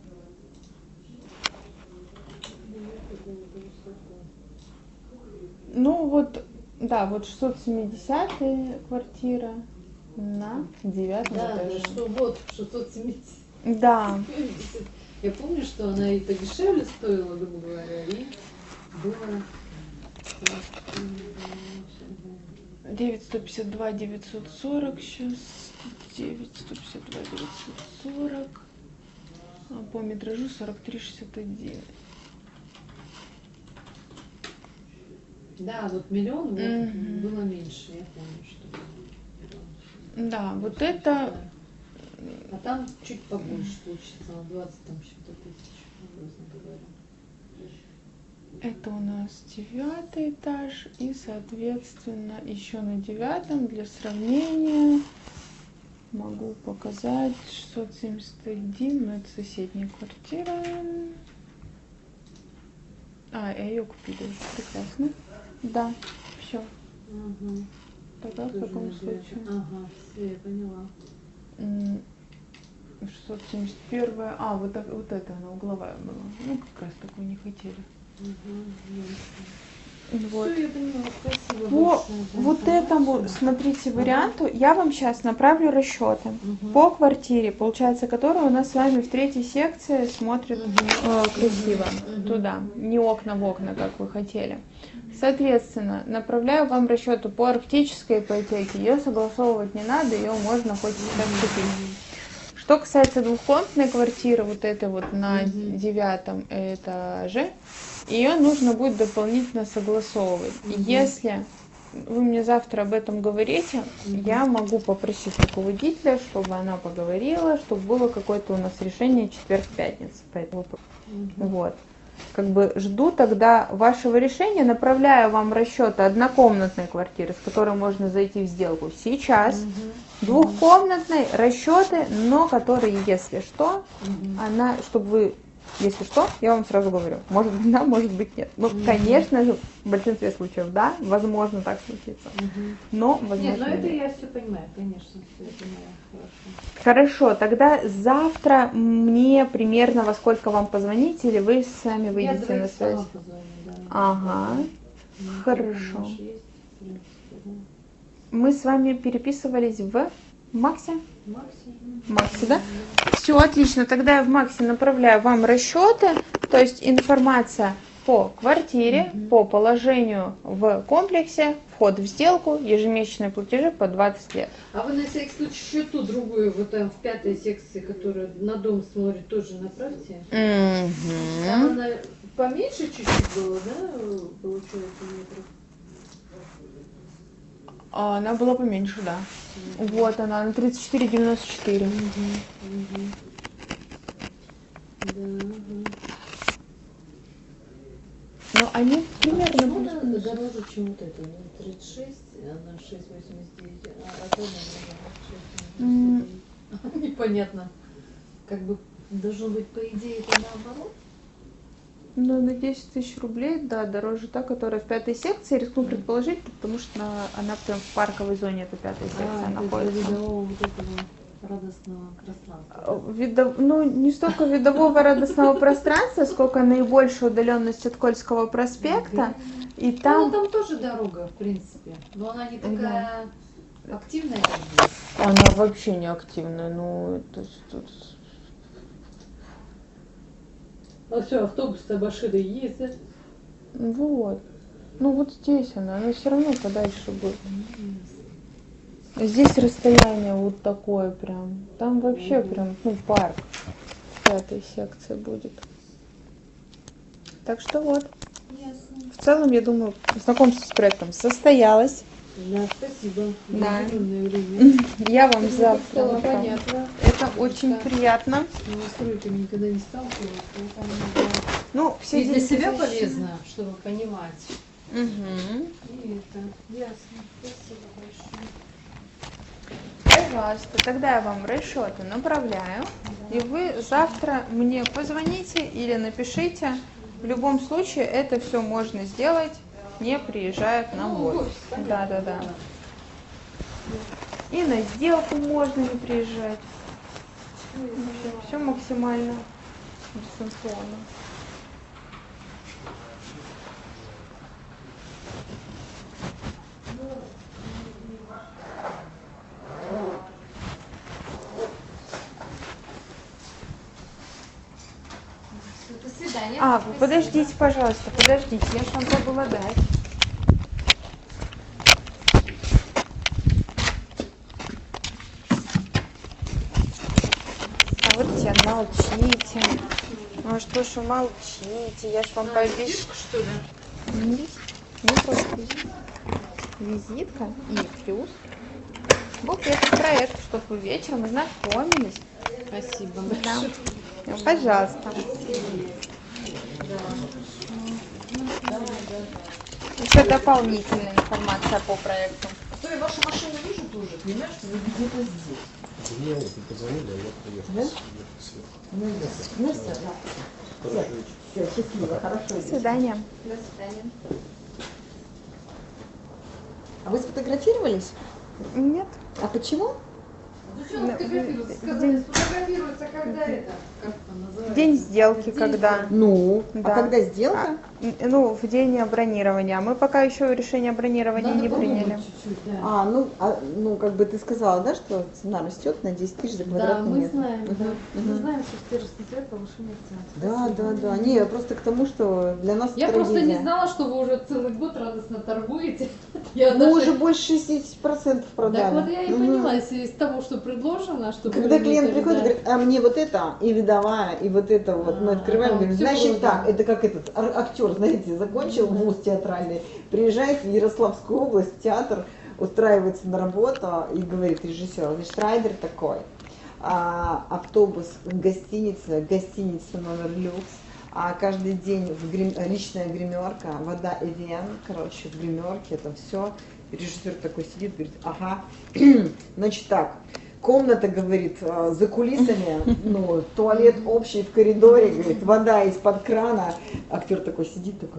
Ну вот, да, вот 670 квартира на 9 Да, да, этаже. что вот 670. Да. Я помню, что она и подешевле стоила, грубо говоря, и было... 9,152 940 сейчас. 9,152 940. А по метражу 43,61. Да, вот миллион вот, Мгм. было меньше, я помню, что. Да, вот это. А там чуть побольше получится, на 20 там что-то тысяч, образно говоря. Это у нас 9 этаж, и, соответственно, еще на 9 для сравнения могу показать 671, но это соседняя квартира. Ее купили уже, прекрасно. Да, все. Ага. Тогда в Тоже таком на 9. случае. Ага, все, я поняла. 671, вот это она угловая была. Ну, как раз такой не хотели. Вот. Все, я поняла, спасибо По большое за вот информацию. этому, смотрите, варианту я вам сейчас направлю расчеты Мгм. по квартире, получается, которая у нас с вами в 3 секции смотрит красиво Мгм. туда, не окна в окна, как вы хотели. Соответственно, направляю вам расчеты по арктической ипотеке. Ее согласовывать не надо, ее можно хоть сейчас купить. Что касается двухкомнатной квартиры, вот этой вот на Мгм. 9 этаже, ее нужно будет дополнительно согласовывать. Мгм. Если вы мне завтра об этом говорите, я могу попросить руководителя, чтобы она поговорила, чтобы было какое-то у нас решение четверг-пятница по этому вопросу. Мгм. Вот. Как бы жду тогда вашего решения, направляю вам расчеты однокомнатной квартиры, с которой можно зайти в сделку сейчас, Мгм. двухкомнатной расчеты, но которые, если что, Мгм. она, чтобы вы, если что, я вам сразу говорю, может быть да, может быть нет. Ну, Мгм. конечно же, в большинстве случаев да, возможно так случится, Мгм. но Нет, возможно ну это нет. я все понимаю, конечно, все понимаю, хорошо. Хорошо, тогда завтра мне примерно во сколько вам позвонить, или вы сами Я выйдете на давайте связь? сама позвоню, да. Ага, Ну, хорошо. телефон наш есть, в принципе, да. Мы с вами переписывались в Максе? Максимум. Максе, да? Все, отлично. Тогда я в Максе направляю вам расчеты, то есть информация по квартире, Мгм. по положению в комплексе, вход в сделку, ежемесячные платежи по 20 лет. А вы на всякий случай еще ту другую, вот там в 5 секции, которая на дом смотрит, тоже направьте. Там она поменьше чуть-чуть была, да, получается, метров? Она была поменьше, да. Вот она, на 34,94. Мгм. Да, ага. Но они примерно Почему она плюс-минус. дороже, чем вот эта? 36, она 6,89, а дома она 6,89. Непонятно. Как бы должно быть, по идее, это наоборот. Ну, на 10 тысяч рублей, да, дороже та, которая в 5-й секции, рискну предположить, потому что она прям в парковой зоне, это 5-я секция это находится. видового вот этого радостного пространства. Ну, не столько видового радостного пространства, сколько наибольшая удаленность от Кольского проспекта. И Ну, там там тоже дорога, в принципе, но она не такая активная, как здесь. она вообще не активная, ну, то есть тут... А все, автобус-то машины ездят. Вот. Ну, вот здесь она все равно подальше будет. Здесь расстояние вот такое прям. Там вообще прям, ну, парк. 5-й секции будет. Так что вот. Ясно. В целом, я думаю, знакомство с проектом состоялось. Да, спасибо. Да. Удобное время. Я вам В завтра. целом утром. понятно. Это очень приятно. С новостройками никогда не сталкивалась, поэтому да. Ну, все И для здесь себя защищены. полезно, чтобы понимать. Мгм. И это ясно. Спасибо большое. Пожалуйста, тогда я вам расчеты направляю, и вы завтра мне позвоните или напишите. В любом случае это все можно сделать, не приезжая к нам в офис. Да. И на сделку можно не приезжать. Все максимально дистанционно. До свидания. Вы подождите, пожалуйста, подождите, я же вам забыла дать. А вот те молчите. Ну что ж вы молчите, я ж вам пообещала. Что ли? Не просто визитка и плюс буклет проект, чтобы вы вечером ознакомились. Спасибо. Да. Ну, пожалуйста. Еще дополнительная информация по проекту. То я вашу машину вижу тоже, понимаешь, что вы где-то здесь. Мне вот позвонили, а я приехал. Ну все, да. Все, счастливо, хорошо. До свидания. До свидания. А вы сфотографировались? Нет. А почему? Зачем фотографироваться? Сказали, сфотографируется, когда это? Как это называется? День сделки, День когда? Ну, Да. а когда сделка? Ну, в день бронирования. Мы пока еще решение о бронировании Надо не подумать приняли. чуть-чуть, да. Ну, как бы ты сказала, да, что цена растет на 10 тысяч за Да, квадратный мы метр. знаем, да. Мгм. Мы знаем, что в следующий цвет повышение цен. Да, Спасибо. да, да. Не, просто к тому, что для нас Я это просто не трагедия. знала, что вы уже целый год радостно торгуете. Я Мы даже- уже больше 60% продали. Так вот я и Мгм. поняла, если из того, что предложено, что Когда вы клиент выметали, приходит и да. говорит, а мне вот это и видовая, и вот это вот, мы А, открываем, там говорим, всё значит было, так, да. это как этот актер, знаете, закончил вуз театральный, приезжает в Ярославскую область, в театр, устраивается на работу и говорит режиссер, значит, райдер такой, автобус, гостиница номер люкс, а каждый день личная гримерка, вода Эвиан, короче, в гримерке, это все. Режиссер такой сидит, говорит, ага, значит так, комната, говорит, за кулисами, ну, туалет общий в коридоре, говорит, вода из-под крана. Актер такой сидит, такой,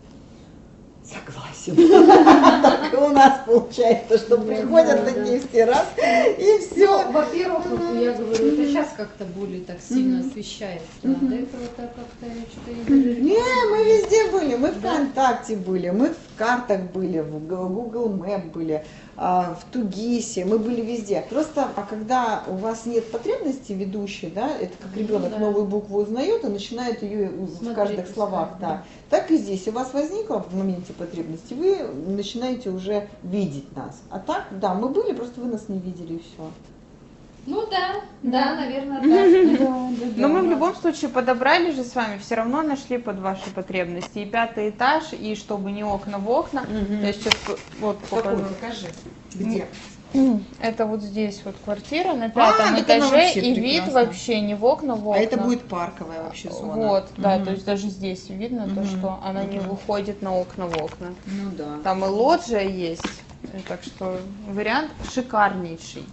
согласен. Так и у нас получается, что приходят такие все раз, и все. Ну, во-первых, вот я говорю, это сейчас как-то более так сильно освещается. А до этого так как-то я что-то не Не, мы везде были, мы в ВКонтакте были, мы в картах были, в Google Map были, в Тугисе, мы были везде. Просто, а когда у вас нет потребности ведущей, да, это как ребенок да. новую букву узнает и начинает ее в Смотреть, каждых словах, искать, да. Так и здесь, у вас возникла в моменте потребности, вы начинаете уже видеть нас. А так, да, мы были, просто вы нас не видели и все. Ну да, наверное, так. Но мы в любом случае подобрали же с вами, все равно нашли под ваши потребности. И 5-й этаж, и чтобы не окна в окна. Я сейчас вот покажу. покажи. Где? Это вот здесь вот квартира на 5-м так она этаже, вообще и вид прекрасна. вообще не в окна, в окна. А это будет парковая вообще зона. Вот, да, Мгм. то есть даже здесь видно то, Мгм. что она не Мгм. выходит на окна в окна. Ну да. Там и лоджия есть, так что вариант шикарнейший.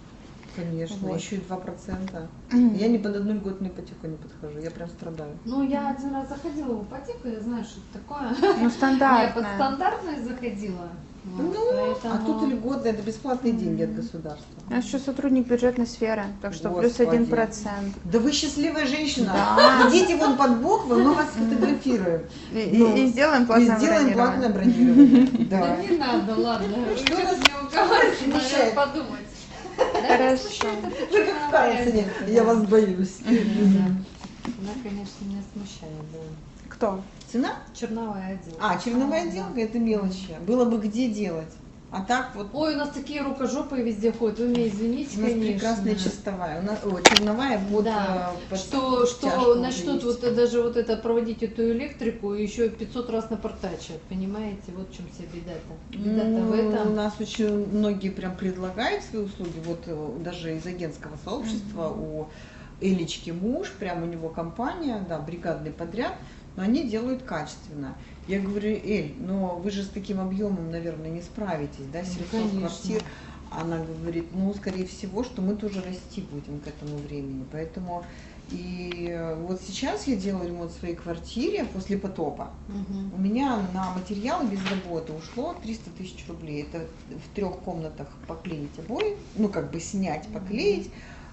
Конечно, Вот. еще и 2%. Я ни под одну льготную ипотеку не подхожу, я прям страдаю. Ну, я один раз заходила в ипотеку, я знаю, что это такое. Ну, Я под стандартная. стандартную заходила. Вот, Ну, а поэтому- тут льготные, это бесплатные деньги от государства. Я еще сотрудник бюджетной сферы, так что плюс Господи. 1%. Да вы счастливая женщина. Да. Идите вон под боквы, мы вас сфотографируем. И сделаем И платное сделаем платное бронирование. бронирование. Да Да. не надо, ладно. Что Вы нас не уговаривайте, надо смущает? подумать. Хорошо. Вы как Карлсоне, я вас боюсь. Она, конечно, меня смущает, да. Кто? Цена? Черновая отделка. А, черновая отделка это мелочи. Было бы где делать. А так вот Ой, у нас такие рукожопые везде ходят. Вы меня извините, у нас конечно. прекрасная чистовая. У нас, черновая под, Да, под что стяжку начнут вывести. вот даже вот это проводить эту электрику и еще 500 раз напортачат, понимаете? Вот в чем вся беда-то. Беда-то в У этом. нас очень многие прям предлагают свои услуги. Вот даже из агентского сообщества у Элечки муж, прям у него компания, да, бригадный подряд, но они делают качественно. Я говорю, Эль, но вы же с таким объемом, наверное, не справитесь, да, 700 конечно. квартир. Она говорит, ну, скорее всего, что мы тоже расти будем к этому времени. Поэтому и вот сейчас я делаю ремонт в своей квартире после потопа. Мгм. У меня на материалы без работы ушло 300 тысяч рублей. Это в 3 комнатах поклеить обои, ну, как бы снять, поклеить.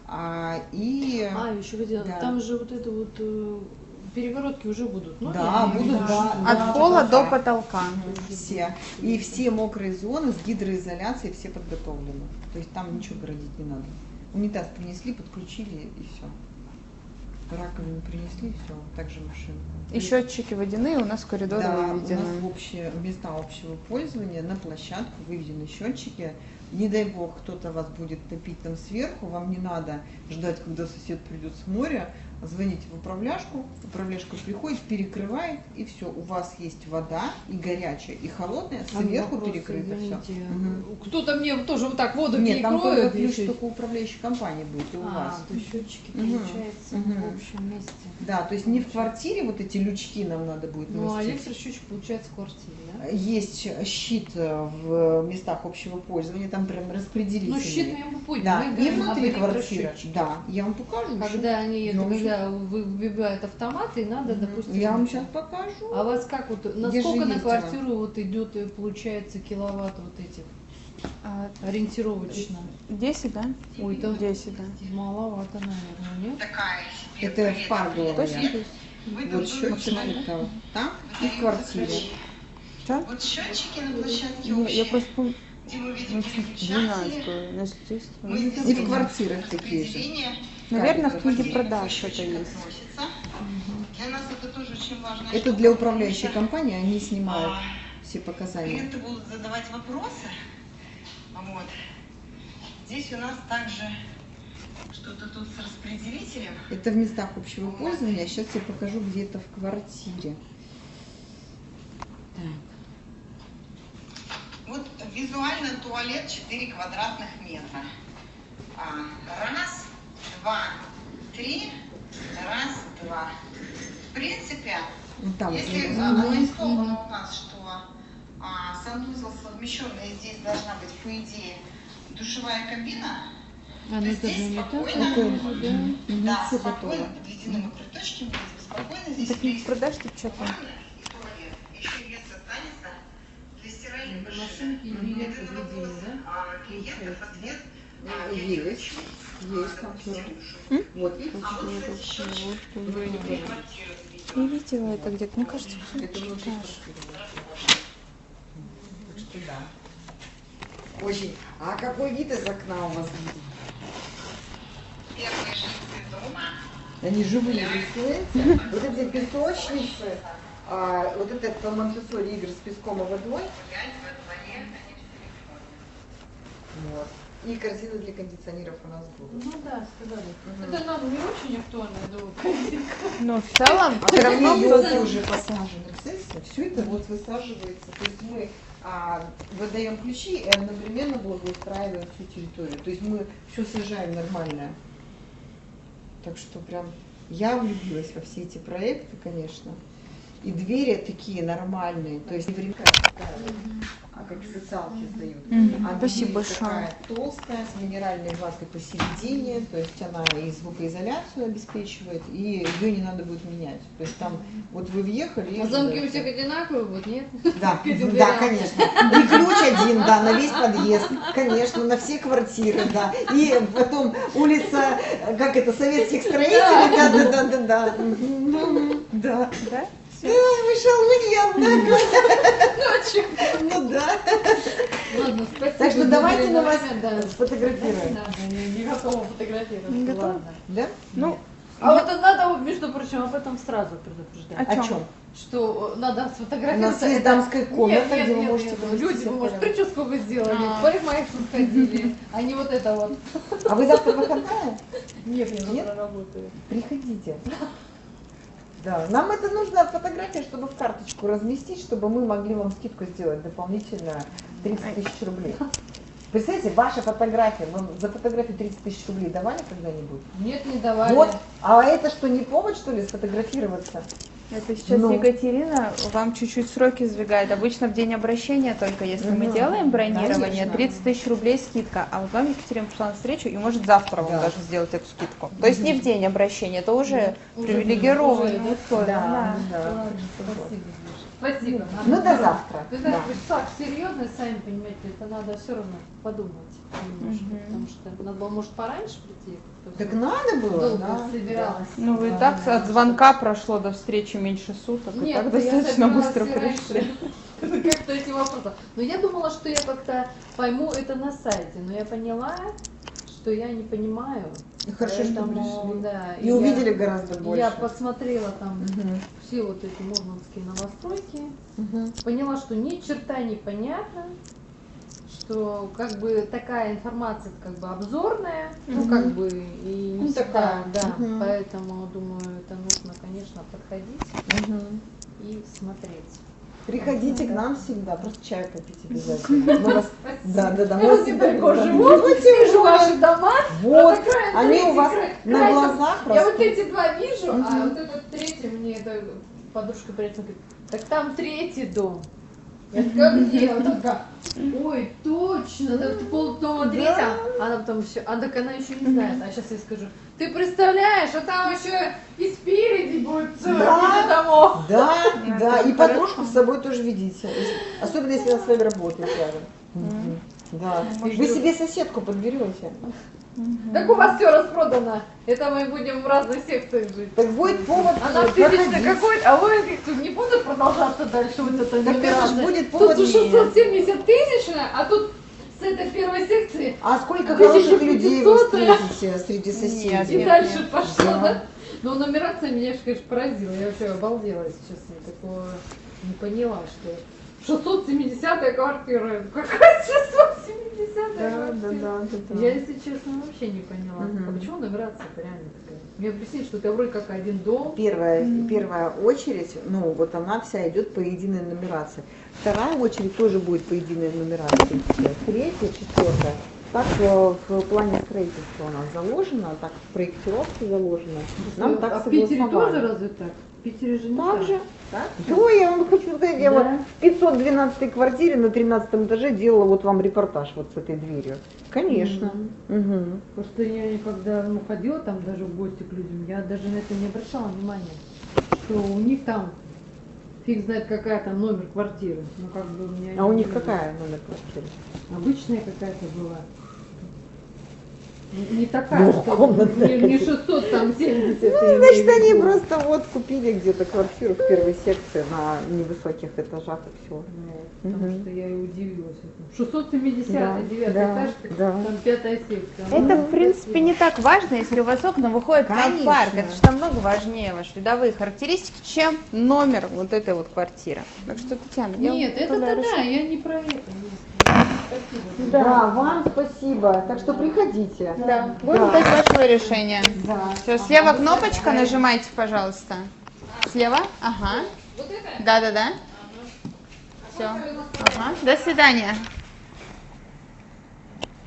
И Еще видела, да. там же вот это вот перегородки уже будут. Ну, да, я имею в будут, виду, да, что- От да, пола да. до потолка. все. И все мокрые зоны с гидроизоляцией все подготовлены. То есть там ничего городить не надо. Унитаз принесли, подключили и все. Раковину принесли, все, также машинку. И счетчики водяные у нас в коридоре Да, у нас выведены. в места общего пользования на площадку выведены счетчики. Не дай бог, кто-то вас будет топить там сверху, вам не надо ждать, когда сосед придет с моря, звоните в управляшку приходит, перекрывает, и все, у вас есть вода и горячая, и холодная, А сверху вопрос, перекрыто все. извините, Кто-то мне тоже вот так воду Нет, там только перекроет. ключ еще- только управляющей компании будет и у вас. то счетчики, Мгм, получается, мгм. в общем месте. Да, то есть не в квартире вот эти лючки нам надо будет Ну, а навести. электросчетчик получается в квартире, да? Есть щит в местах общего пользования, там прям распределительный. Ну, щит мы ему поняли. Да, мы и говорим внутри об квартиры. электросчетчике. Да, я вам покажу. Когда они, Я вам когда выбивают автомат, и надо, допустим... Я вам сейчас покажу. А у вас как вот, Где же насколько на есть квартиру вот идет, получается, киловатт вот этих А, ориентировочно? 10, да? Ой, да 10, да. маловато, наверное, нет? Такая себе Это в пар была Точно? моя. Вы Вот тут счетчик выключили. там и в квартире. Что? Вот счетчики на площадке Я общие, просто помню, где вы видите 12, переключатели. но здесь... Мы И сделали в квартирах такие же. распределение. Наверное, в Как книге это? продаж Счетчик это есть. относится. Для нас это тоже очень важно. Это для управляющей компании, они снимают все показания. Клиенты будут задавать вопросы. Вот. Здесь у нас также что-то тут с распределителем. Это в местах общего пользования. Сейчас я покажу, где это в квартире. Так. Вот визуально туалет 4 квадратных метра. Раз, два, три, раз, два. В принципе, Ну, там если нарисовано у нас, что санузел совмещенный, здесь должна быть, по идее, душевая кабина, А, то ну это же здесь не так. спокойно, да, всё спокойно готово. подведены мокрые точки, мы здесь спокойно, здесь Так не есть продашь ты что-то? ванна и туалет. Еще место останется для стиральной машины. Машинки и Вот билет это заведения, вопрос да? клиентов, ответ. Есть. Есть там всё. Вот видите? А вот, кстати, счетчик Вроде бы. квартиры Не видела это где-то. Мне кажется, что Это внутри читаешь. квартиры. Так что да. Очень. А какой вид из окна у вас? Первые жильцы дома. Они живые, представляете? Вот эти песочницы, вот этот по Монтессори игры с песком и водой. Гулять во дворе, они в телефоне. Вот. И корзины для кондиционеров у нас будут. Ну да, сказали. Это нам не очень актуально, я думаю. Но в целом, А все равно елки уже посажены. Представляете, все это вот высаживается. То есть мы выдаем ключи и одновременно благоустраиваем всю территорию. То есть мы все сажаем нормально. Так что прям я влюбилась во все эти проекты, конечно. и двери такие нормальные, то есть не времена, а как социалки сдают. А Спасибо дверь большое. такая толстая, с минеральной ватой посередине, то есть она и звукоизоляцию обеспечивает, и ее не надо будет менять. То есть там, вот вы въехали... и А замки у живете. всех одинаковые, вот нет? Да, Этим да, дверям. конечно. И ключ один, да, на весь подъезд, конечно, на все квартиры, да. И потом улица, как это, советских строителей, да. Да. Да? Да, вышел явно. Ну да. Ладно, спасибо. Так что за давайте мы вас время, да. сфотографируем. Не готова фотографировать. Не готова? Ладно. Да? Ну, А вот надо, между прочим, об этом сразу предупреждать. О О чём? чем? Что надо У сфотографироваться. нас есть дамская комната, Нет, где вы нет, можете нет, привести люди, себя в может, порядок. прическу вы сделали, А. в парикмахерскую сходили, а не вот это вот. А вы завтра выходная? Нет, я Нет? завтра работаю. Приходите. Да, нам это нужно фотография, чтобы в карточку разместить, чтобы мы могли вам скидку сделать дополнительно 30 тысяч рублей. Представляете, ваша фотография, мы за фотографию 30 тысяч рублей давали когда-нибудь? Нет, не давали. Вот, а это что, не повод, что ли, сфотографироваться? это сейчас Ну. Екатерина вам чуть-чуть сроки сдвигает. Обычно в день обращения только, если мы делаем бронирование, Конечно. 30 тысяч рублей скидка. А вот вам Екатерина пришла на встречу и может завтра вам Да. даже сделать эту скидку. То есть не в день обращения, это уже Уже привилегированные уже, условия. Да, Да. да. Ладно, спасибо, Миша. Спасибо. Ну, до завтра. Ты знаешь, Да. вы так серьезно, сами понимаете, это надо все равно подумать немножко, Мгм. потому что надо было, может, пораньше прийти. как-то Так всё надо было, долго да. собиралась. Ну вы и Да, так да, от звонка прошло до встречи меньше суток, и Нет, так я достаточно собиралась быстро и раньше. пришли. Как-то эти вопросы. Но я думала, что я как-то пойму это на сайте, но я поняла, что я не понимаю. И хорошо, что Поэтому, пришли. да, И увидели гораздо больше. Я посмотрела там Мгм. все вот эти мурманские новостройки, Мгм. поняла, что ни черта не понятно, что как бы такая информация как бы обзорная, ну Мгм. как бы и не Ну, всегда, такая, да, мгм. поэтому думаю, это нужно, конечно, подходить Мгм. и смотреть. Приходите к нам всегда, просто чай попить обязательно. Мы вас... Да, да, да. Я вот недалеко живу, вижу ваши дома. Вот, это край- они третий у вас край- на край- глазах Я вот растут. эти два вижу, а Мгм. вот этот третий мне эта подружка приятно говорит, так там третий дом. Я такая, где? Она такая, ой, точно, да, ты полдома третья. Она потом еще, а так она еще не знает. А сейчас я скажу, ты представляешь, а там еще и спереди будет целая Да. куча домов. Да, да, и это подружку с собой тоже ведите. Особенно, если она с вами работает рядом. Мгм. Да. Вы себе соседку подберете. Так у вас все распродано. Это мы будем в разных секциях жить. Так будет повод А нам проходить. тысячно какой, а вы тут не будут продолжаться дальше вот это Так это ж нумерация? будет Тут повод. 670 тысячная, а тут с этой первой секции А сколько 1500 хороших людей вы -е. встретите среди и соседей? Нет. дальше пошло, Да. да? Но нумерация меня, конечно, поразила. Я вообще обалдела, если честно. Такого не поняла, что 670-я квартира. Какая 670-я Да, квартира? да, да, да. Я, если честно, вообще не поняла. Мгм. А почему нумерация реально такая? Мне объяснили, что это вроде как один дом. Первая очередь, ну вот она вся идет по единой нумерации. Вторая очередь тоже будет по единой нумерации. Третья, четвертая. Так в плане строительства у нас заложено, так в проектировке заложено. Нам так а в Питере согласовали. тоже разве так? В Питере же не Так так. же. Так? Да, я вам хочу сказать, я Да. вот в 512 квартире на 13 этаже делала вот вам репортаж вот с этой дверью. Конечно. Мгм. Просто я когда ходила там даже в гости к людям, я даже на это не обращала внимания, что у них там фиг знает какая там номер квартиры. Ну как бы у меня А у не них было. какая номер квартиры? Обычная какая-то была. Не такая, что Двухкомнатная не 600, там 70. Ну, значит, они просто вот купили где-то квартиру в первой секции на невысоких этажах и все. Потому Мгм. что я и удивилась этому. 670, Да, 9 да, этаж, да. там 5-я секция. Это, Ну, в принципе, не так важно, если у вас окна выходят на Конечно. парк. Это же намного важнее ваши видовые характеристики, чем номер вот этой вот квартиры. Так что, Татьяна, я Нет, это позволяю да, решить. я не про это. Спасибо. Да, вам спасибо. Так что приходите. Да, будем ждать вашего решения. Да. Все, слева кнопочка, нажимайте, пожалуйста. Слева? Ага. Вот это? Да-да-да. Все. Ага. До свидания.